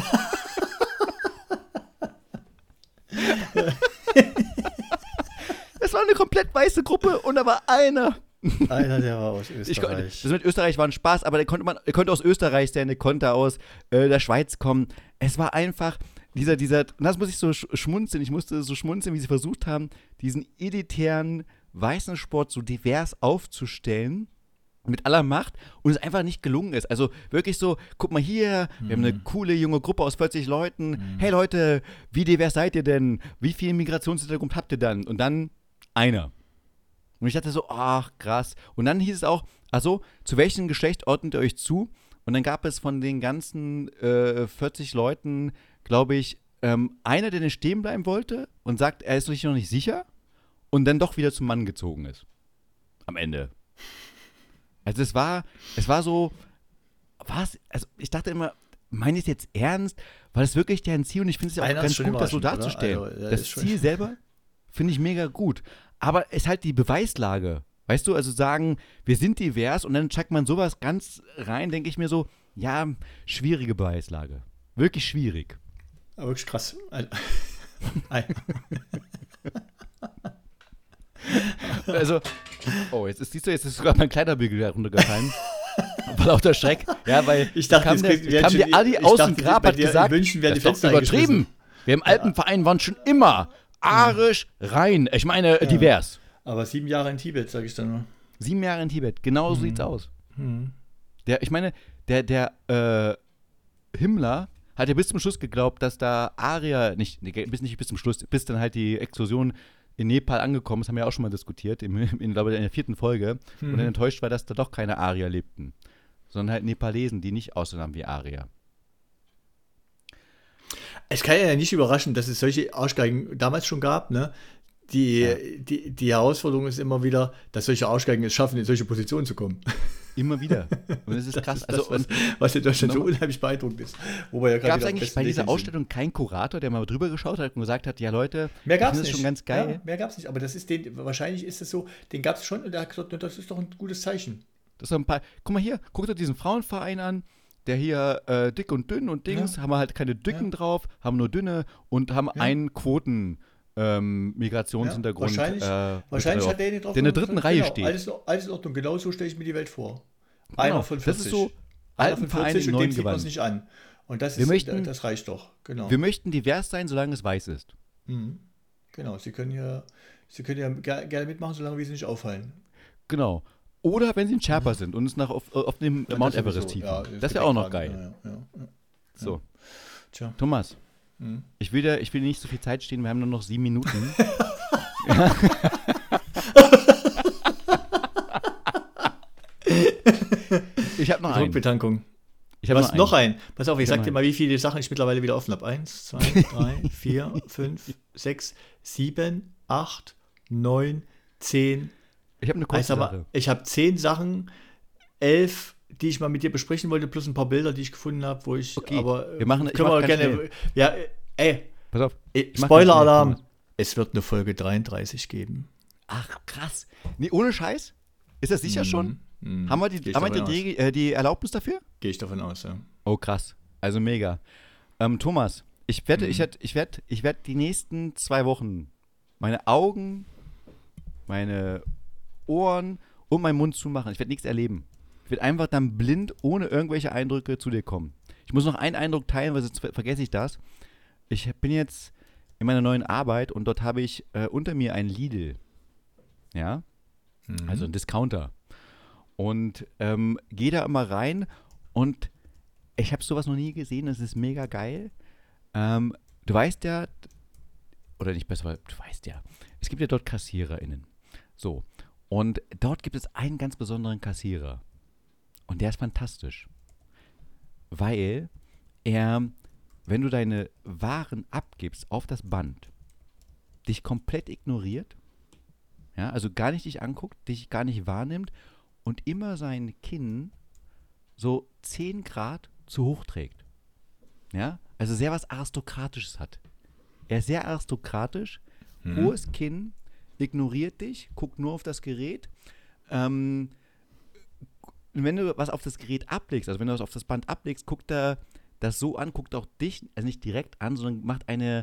Es war eine komplett weiße Gruppe und da war einer. Einer, der war aus Österreich. Ich, das mit Österreich war ein Spaß, aber der konnte, man, der konnte aus Österreich sein, der konnte aus äh, der Schweiz kommen. Es war einfach dieser, dieser, und das muss ich so schmunzeln, ich musste so schmunzeln, wie sie versucht haben, diesen elitären weißen Sport so divers aufzustellen, mit aller Macht, und es einfach nicht gelungen ist. Also wirklich so, guck mal hier, wir mhm. haben eine coole junge Gruppe aus vierzig Leuten. Mhm. Hey Leute, wie divers seid ihr denn? Wie viel Migrationshintergrund habt ihr dann? Und dann einer. Und ich dachte so, ach krass. Und dann hieß es auch, also zu welchem Geschlecht ordnet ihr euch zu? Und dann gab es von den ganzen äh, vierzig Leuten, glaube ich, ähm, einer, der nicht stehen bleiben wollte und sagt, er ist sich noch nicht sicher und dann doch wieder zum Mann gezogen ist. Am Ende. Also es war, es war so, was? Also ich dachte immer, meine ich es jetzt ernst? War das wirklich deren Ziel? Und ich finde es ja auch Einer ganz gut, das so darzustellen. Also, ja, das Ziel selber finde ich mega gut. Aber es ist halt die Beweislage. Weißt du, also sagen, wir sind divers und dann checkt man sowas ganz rein, denke ich mir so, ja, schwierige Beweislage. Wirklich schwierig. Aber wirklich krass. Also, oh, jetzt ist, siehst du, jetzt ist sogar mein Kleiderbügel heruntergefallen. Vor lauter Schreck. Ja, weil ich dachte, kam der, kam der Adi aus dem Grab, hat gesagt, München das ist doch übertrieben. Wir im Alpenverein waren schon immer arisch rein. Ich meine, ja. divers. Aber sieben Jahre in Tibet, sage ich dann nur. Sieben Jahre in Tibet, genau so hm. sieht's aus. Hm. Der, ich meine, der, der äh, Himmler hat ja bis zum Schluss geglaubt, dass da Arier, nicht, bis nicht bis zum Schluss, bis dann halt die Explosion in Nepal angekommen ist, haben wir ja auch schon mal diskutiert, im, in, glaube ich, in der vierten Folge, hm. und dann enttäuscht war, dass da doch keine Arier lebten, sondern halt Nepalesen, die nicht aussahen wie Arier. Es kann ja nicht überraschen, dass es solche Arschgeigen damals schon gab, ne? Die, ja. die, die Herausforderung ist immer wieder, dass solche Arschgeigen es schaffen, in solche Positionen zu kommen. Immer wieder. Und das ist das krass. Ist das, also, was, was in Deutschland so unheimlich beeindruckend ist. Ja gab es eigentlich bei dieser Ausstellung sind. keinen Kurator, der mal drüber geschaut hat und gesagt hat, ja Leute, mehr gab's das ist nicht. schon ganz geil. Ja, mehr gab es nicht, aber das ist den, wahrscheinlich ist es so, den gab es schon und der hat gesagt, das ist doch ein gutes Zeichen. Das ist ein paar, guck mal hier, guckt euch diesen Frauenverein an, der hier äh, dick und dünn und Dings, ja. haben wir halt keine Dicken ja. drauf, haben nur dünne und haben ja. einen Quoten ähm, Migrationshintergrund. Ja, wahrscheinlich äh, wahrscheinlich hat der den drauf, der in der dritten genau, Reihe steht. Alles, alles in Ordnung, genau so stelle ich mir die Welt vor. Genau, Einer von vierzig. Das ist so Einer von vierzig und dem sieht man es nicht an. Und das, ist, möchten, das reicht doch. Genau. Wir möchten divers sein, solange es weiß ist. Mhm. Genau, Sie können ja, Sie können ja ger- gerne mitmachen, solange wir Sie nicht auffallen. Genau. Oder wenn Sie ein Sherpa mhm. sind und uns nach auf, auf dem ja, Mount Everest tiefen. Ja, das wäre auch noch geil. Ja, ja, ja. So. Tja. Thomas, mhm. ich, will da, ich will nicht so viel Zeit stehen, wir haben nur noch sieben Minuten. Ich habe noch einen. Druckbetankung. Ich hab du hast noch einen. noch einen. Pass auf, ich, ich sag dir mal, wie viele Sachen ich mittlerweile wieder offen habe. Eins, zwei, drei, vier, fünf, sechs, sieben, acht, neun, zehn. Ich habe eine kurze also, Sache. Ich habe zehn Sachen, elf, die ich mal mit dir besprechen wollte, plus ein paar Bilder, die ich gefunden habe, wo ich. Okay, aber wir machen. Können wir gerne. Schnell. Ja, ey. Pass auf. Spoiler-Alarm. Es wird eine Folge dreiunddreißig geben. Ach, krass. Nee, ohne Scheiß? Ist das sicher mhm. schon? Mhm. Haben wir die, haben wir die, die, die Erlaubnis dafür? Gehe ich davon aus, ja. Oh, krass. Also mega. Ähm, Thomas, ich werde, mhm. ich werde, ich werde, ich werde die nächsten zwei Wochen meine Augen, meine Ohren und meinen Mund zumachen. Ich werde nichts erleben. Ich werde einfach dann blind, ohne irgendwelche Eindrücke zu dir kommen. Ich muss noch einen Eindruck teilen, weil sonst ver- vergesse ich das. Ich bin jetzt in meiner neuen Arbeit und dort habe ich äh, unter mir ein Lidl. Ja, Mhm. also ein Discounter. Und ähm, gehe da immer rein und ich habe sowas noch nie gesehen. Das ist mega geil. Ähm, du weißt ja, oder nicht besser, weil du weißt ja, es gibt ja dort KassiererInnen. So. Und dort gibt es einen ganz besonderen Kassierer. Und der ist fantastisch. Weil er, wenn du deine Waren abgibst auf das Band, dich komplett ignoriert, ja, also gar nicht dich anguckt, dich gar nicht wahrnimmt und immer sein Kinn so zehn Grad zu hoch trägt. Ja, also sehr was Aristokratisches hat. Er ist sehr aristokratisch, Mhm. hohes Kinn, ignoriert dich, guckt nur auf das Gerät. Ähm, wenn du was auf das Gerät ablegst, also wenn du was auf das Band ablegst, guckt er das so an, guckt auch dich, also nicht direkt an, sondern macht eine,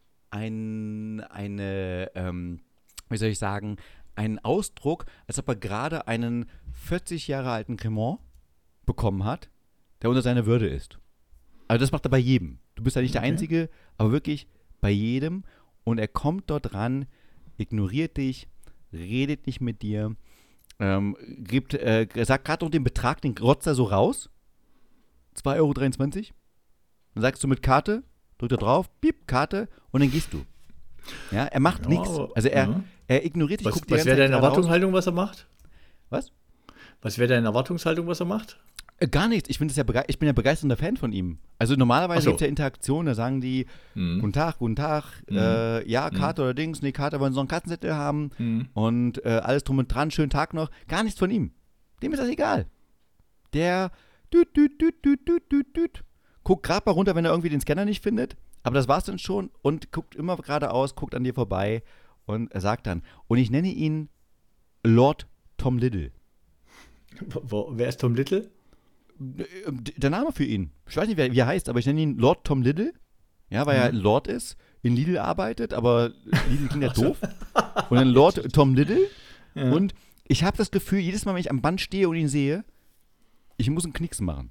ein, eine, ähm, wie soll ich sagen, einen Ausdruck, als ob er gerade einen vierzig Jahre alten Cremant bekommen hat, der unter seiner Würde ist. Also das macht er bei jedem. Du bist ja nicht der Okay. Einzige, aber wirklich bei jedem. Und er kommt dort ran, ignoriert dich, redet nicht mit dir, ähm, gibt, äh, sagt gerade noch den Betrag, den rotzt er so raus. zwei Euro dreiundzwanzig. Dann sagst du mit Karte, drückt er drauf, piep, Karte und dann gehst du. Ja, er macht Ja, nichts. aber- Also er, ja. er ignoriert dich, Was, guckt die was ganze wäre Zeit deine geradeaus. Erwartungshaltung, was er macht? Was? Was wäre deine Erwartungshaltung, was er macht? Äh, Gar nichts. Ich, finde das ja bege- ich bin ja begeisternder Fan von ihm. Also normalerweise Ach so. gibt es ja Interaktionen, da sagen die, Mhm. guten Tag, guten Tag, Mhm. äh, ja, Karte oder Dings, nee, Karte, wollen Sie noch einen Kartenzettel haben Mhm. und äh, alles drum und dran, schönen Tag noch. Gar nichts von ihm. Dem ist das egal. Der düt, düt, düt, düt, düt, düt, düt. Guckt gerade mal runter, wenn er irgendwie den Scanner nicht findet, aber das war's dann schon und guckt immer geradeaus, guckt an dir vorbei und er sagt dann, und ich nenne ihn Lord Tom Little. Wo, wo, wer ist Tom Little? Der Name für ihn. Ich weiß nicht, wie er heißt, aber ich nenne ihn Lord Tom Little. Ja, weil er ein Mhm. Lord ist, in Lidl arbeitet, aber Lidl klingt ja Ach so. doof. Und dann Lord Tom Little. Ja. Und ich habe das Gefühl, jedes Mal, wenn ich am Band stehe und ihn sehe, ich muss einen Knicks machen.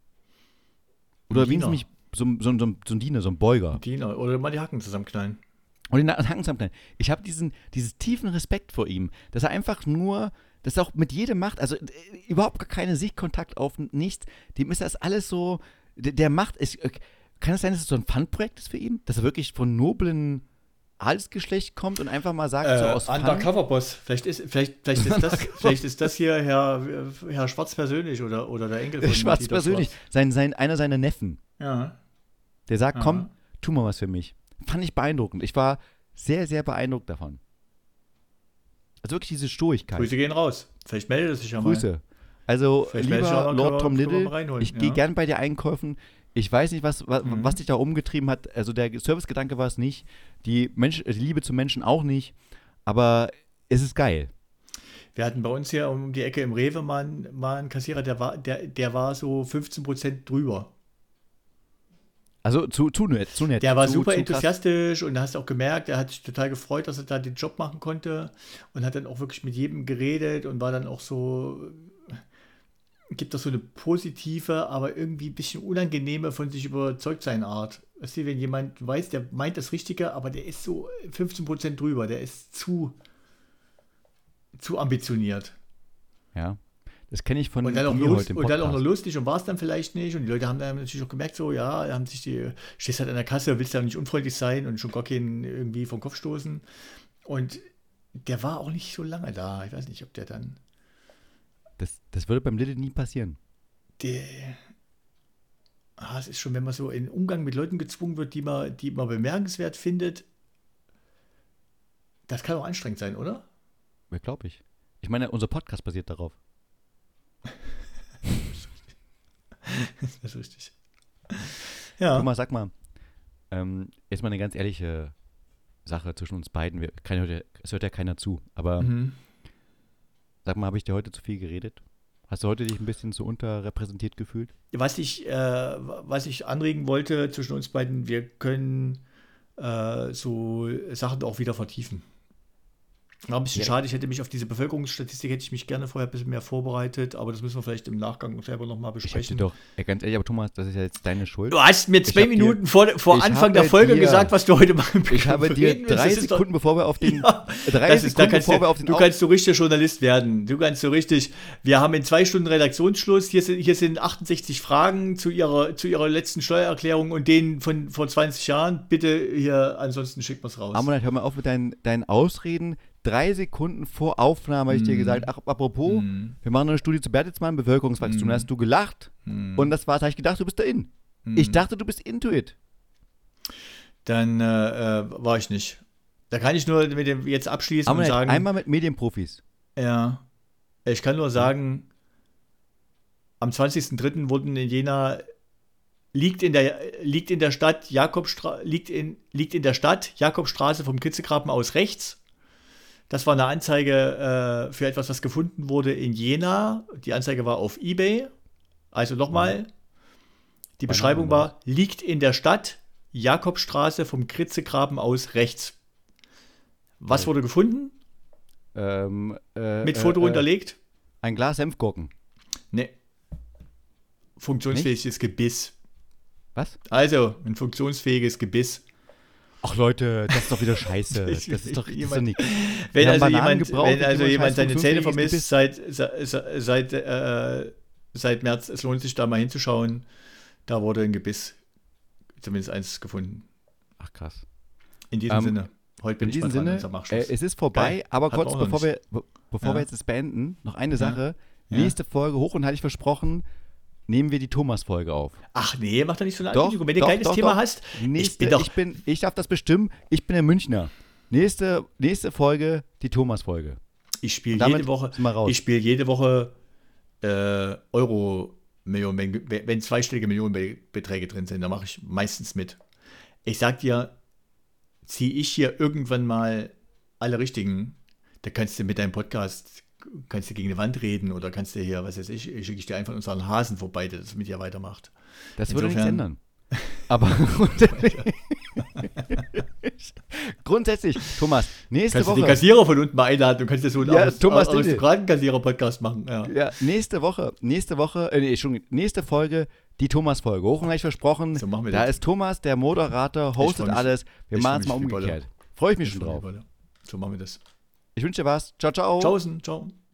Oder Ein wenigstens Diener. mich so, so, so, so ein Diener, so ein Beuger. Diener. Oder mal die Hacken zusammenknallen. Und den Nacken zusammenknallen. Ich habe diesen, dieses tiefen Respekt vor ihm, dass er einfach nur, dass er auch mit jedem macht, also äh, überhaupt gar keine Sichtkontakt auf nichts. Dem ist das alles so, der, der macht, es, äh, kann es sein, dass es so ein Fun-Projekt ist für ihn? Dass er wirklich von noblen Adelsgeschlecht kommt und einfach mal sagt, so Äh, aus Fun. Undercover-Boss. Vielleicht ist, vielleicht, vielleicht, ist das, vielleicht ist das hier Herr, Herr Schwarz persönlich oder, oder der Enkel von Schwarz Dieter persönlich, Schwarz. sein, sein, einer seiner Neffen, Ja. der sagt, Aha. komm, tu mal was für mich. Fand ich beeindruckend. Ich war sehr, sehr beeindruckt davon. Also wirklich diese Stoigkeit. Grüße gehen raus. Vielleicht meldet er sich ja mal. Grüße. Also, Vielleicht meldet sich lieber auch noch, Lord können wir- Tom können wir Little, mal reinholen, ich gehe ja. gern bei dir einkaufen. Ich weiß nicht, was, was, Mhm. was dich da umgetrieben hat. Also, der Servicegedanke war es nicht. Die, Mensch, die Liebe zum Menschen auch nicht. Aber es ist geil. Wir hatten bei uns hier um die Ecke im Rewe mal, einen- mal einen Kassierer, der war, der, der war so fünfzehn Prozent drüber. Also, zu, zu nett. Zu nett Der war zu, super zu krass. enthusiastisch und da hast du auch gemerkt, er hat sich total gefreut, dass er da den Job machen konnte und hat dann auch wirklich mit jedem geredet und war dann auch so, gibt doch so eine positive, aber irgendwie ein bisschen unangenehme von sich überzeugt sein Art. Weißt du, wenn jemand weiß, der meint das Richtige, aber der ist so fünfzehn Prozent drüber, der ist zu, zu ambitioniert. Ja. Das kenne ich von, Und dann, auch von mir lust, heute im und dann auch noch Podcast. lustig und war es dann vielleicht nicht. Und die Leute haben dann natürlich auch gemerkt, so, ja, haben sich die, stehst halt an der Kasse, willst ja nicht unfreundlich sein und schon gar keinen irgendwie vom Kopf stoßen. Und der war auch nicht so lange da. Ich weiß nicht, ob der dann, Das, das würde beim Little nie passieren. der, ah, es ist schon, wenn man so in Umgang mit Leuten gezwungen wird, die man, die man bemerkenswert findet, das kann auch anstrengend sein, oder? Ja, glaube ich. Ich meine, unser Podcast basiert darauf. Das ist richtig. Ja. Thomas, sag mal, ähm, jetzt mal eine ganz ehrliche Sache zwischen uns beiden. Wir, keiner hört ja, es hört ja keiner zu. Aber Mhm. sag mal, habe ich dir heute zu viel geredet? Hast du heute dich ein bisschen zu unterrepräsentiert gefühlt? Was ich, äh, was ich anregen wollte zwischen uns beiden, wir können äh, so Sachen auch wieder vertiefen. War ein bisschen Ja. schade, ich hätte mich auf diese Bevölkerungsstatistik, hätte ich mich gerne vorher ein bisschen mehr vorbereitet, aber das müssen wir vielleicht im Nachgang selber nochmal Ich hab dir besprechen. doch, ey, ganz ehrlich, aber Thomas, das ist ja jetzt deine Schuld. Du hast mir zwei hab dir- Minuten vor, vor ich Anfang der habe Folge dir- gesagt, was du heute machen Ich habe dir reden willst. drei Das ist doch- Sekunden, bevor wir auf den, Ja, drei das ist, da Sekunden, kannst bevor du, wir auf den du Au- kannst so richtig Journalist werden. Du kannst so richtig. Wir haben in zwei Stunden Redaktionsschluss. Hier sind, hier sind achtundsechzig Fragen zu ihrer, zu ihrer letzten Steuererklärung und denen von vor zwanzig Jahren. Bitte hier, ansonsten schickt man es raus. Amonat, hör mal auf mit deinen, deinen Ausreden. Drei Sekunden vor Aufnahme habe ich dir gesagt, ach, apropos, Mm. wir machen eine Studie zu Bertelsmann, Bevölkerungswachstum. Mm. Da hast du gelacht Mm. und das war's. Da habe ich gedacht, du bist da in. Mm. Ich dachte, du bist into it. Dann äh, äh, war ich nicht. Da kann ich nur mit dem jetzt abschließen Amonat, und sagen. einmal mit Medienprofis. Ja. Ich kann nur sagen, am zwanzigsten dritten wurden in Jena liegt in der liegt in der Stadt Jakobstra liegt in liegt in der Stadt Jakobstraße vom Kitzegraben aus rechts. Das war eine Anzeige äh, für etwas, was gefunden wurde in Jena. Die Anzeige war auf eBay. Also nochmal, die Beschreibung war, liegt in der Stadt Jakobstraße vom Kitzegraben aus rechts. Was Geil. wurde gefunden? Ähm, äh, Mit äh, Foto äh, unterlegt? Ein Glas Senfgurken. Ne. Funktionsfähiges Gebiss. Was? Also, ein funktionsfähiges Gebiss. Ach Leute, das ist doch wieder scheiße. Das Ich- ist doch, das ist doch jemand- nix. Wenn Wir haben also Bananen jemand, gebraucht, wenn wie also man jemand scheiß seine Zähne funktionsfähiges vermisst seit, seit, seit, äh, seit März, es lohnt sich da mal hinzuschauen. Da wurde ein Gebiss, zumindest eins gefunden. Ach krass. In diesem Ähm, Sinne. Heute bin In ich mal diesem dran, Sinne, unser äh, Machschluss. es ist vorbei, Geil. aber Hatten wir kurz auch noch bevor nicht. wir, be- bevor Ja. wir jetzt das beenden, noch eine Sache. Ja. Nächste Folge hoch und hatte ich versprochen, nehmen wir die Thomas-Folge auf. Ach nee, mach doch nicht so eine Doch, Ankündigung. Wenn du doch, ein geiles doch, Thema doch. hast, Nächste, ich bin doch, ich, bin, ich darf das bestimmen, ich bin der Münchner. Nächste, nächste Folge, die Thomas-Folge. ich spiele Damit jede Woche, sind wir raus. ich spiele jede Woche äh, Euro-Millionen, wenn, wenn zweistellige Millionenbeträge drin sind, dann mache ich meistens mit. Ich sag dir, ziehe ich hier irgendwann mal alle richtigen, da kannst du mit deinem Podcast, kannst du gegen eine Wand reden oder kannst du hier, was weiß ich, schicke ich dir einfach unseren Hasen vorbei, der das mit dir weitermacht. Das würde nichts Insofern- ändern. Aber grundsätzlich, grundsätzlich, Thomas, nächste Kannst du den Woche. Kassierer von unten mal einladen und kannst du so einen Ja, Arist- Thomas, bitte. Aristokraten-Kassierer-Podcast machen. Ja. Ja, nächste Woche, nächste Woche, äh, nee, Entschuldigung, nächste Folge, die Thomas-Folge. Hoch und gleich versprochen. So machen wir da das. ist Thomas, der Moderator, hostet freu mich. alles. Wir Ich machen es freu mal mich wie Bolle. umgekehrt. Freue ich mich Ich schon freu drauf. mich, Leute. So machen wir das. Ich wünsche dir was. Ciao, ciao. Tschaußen, ciao.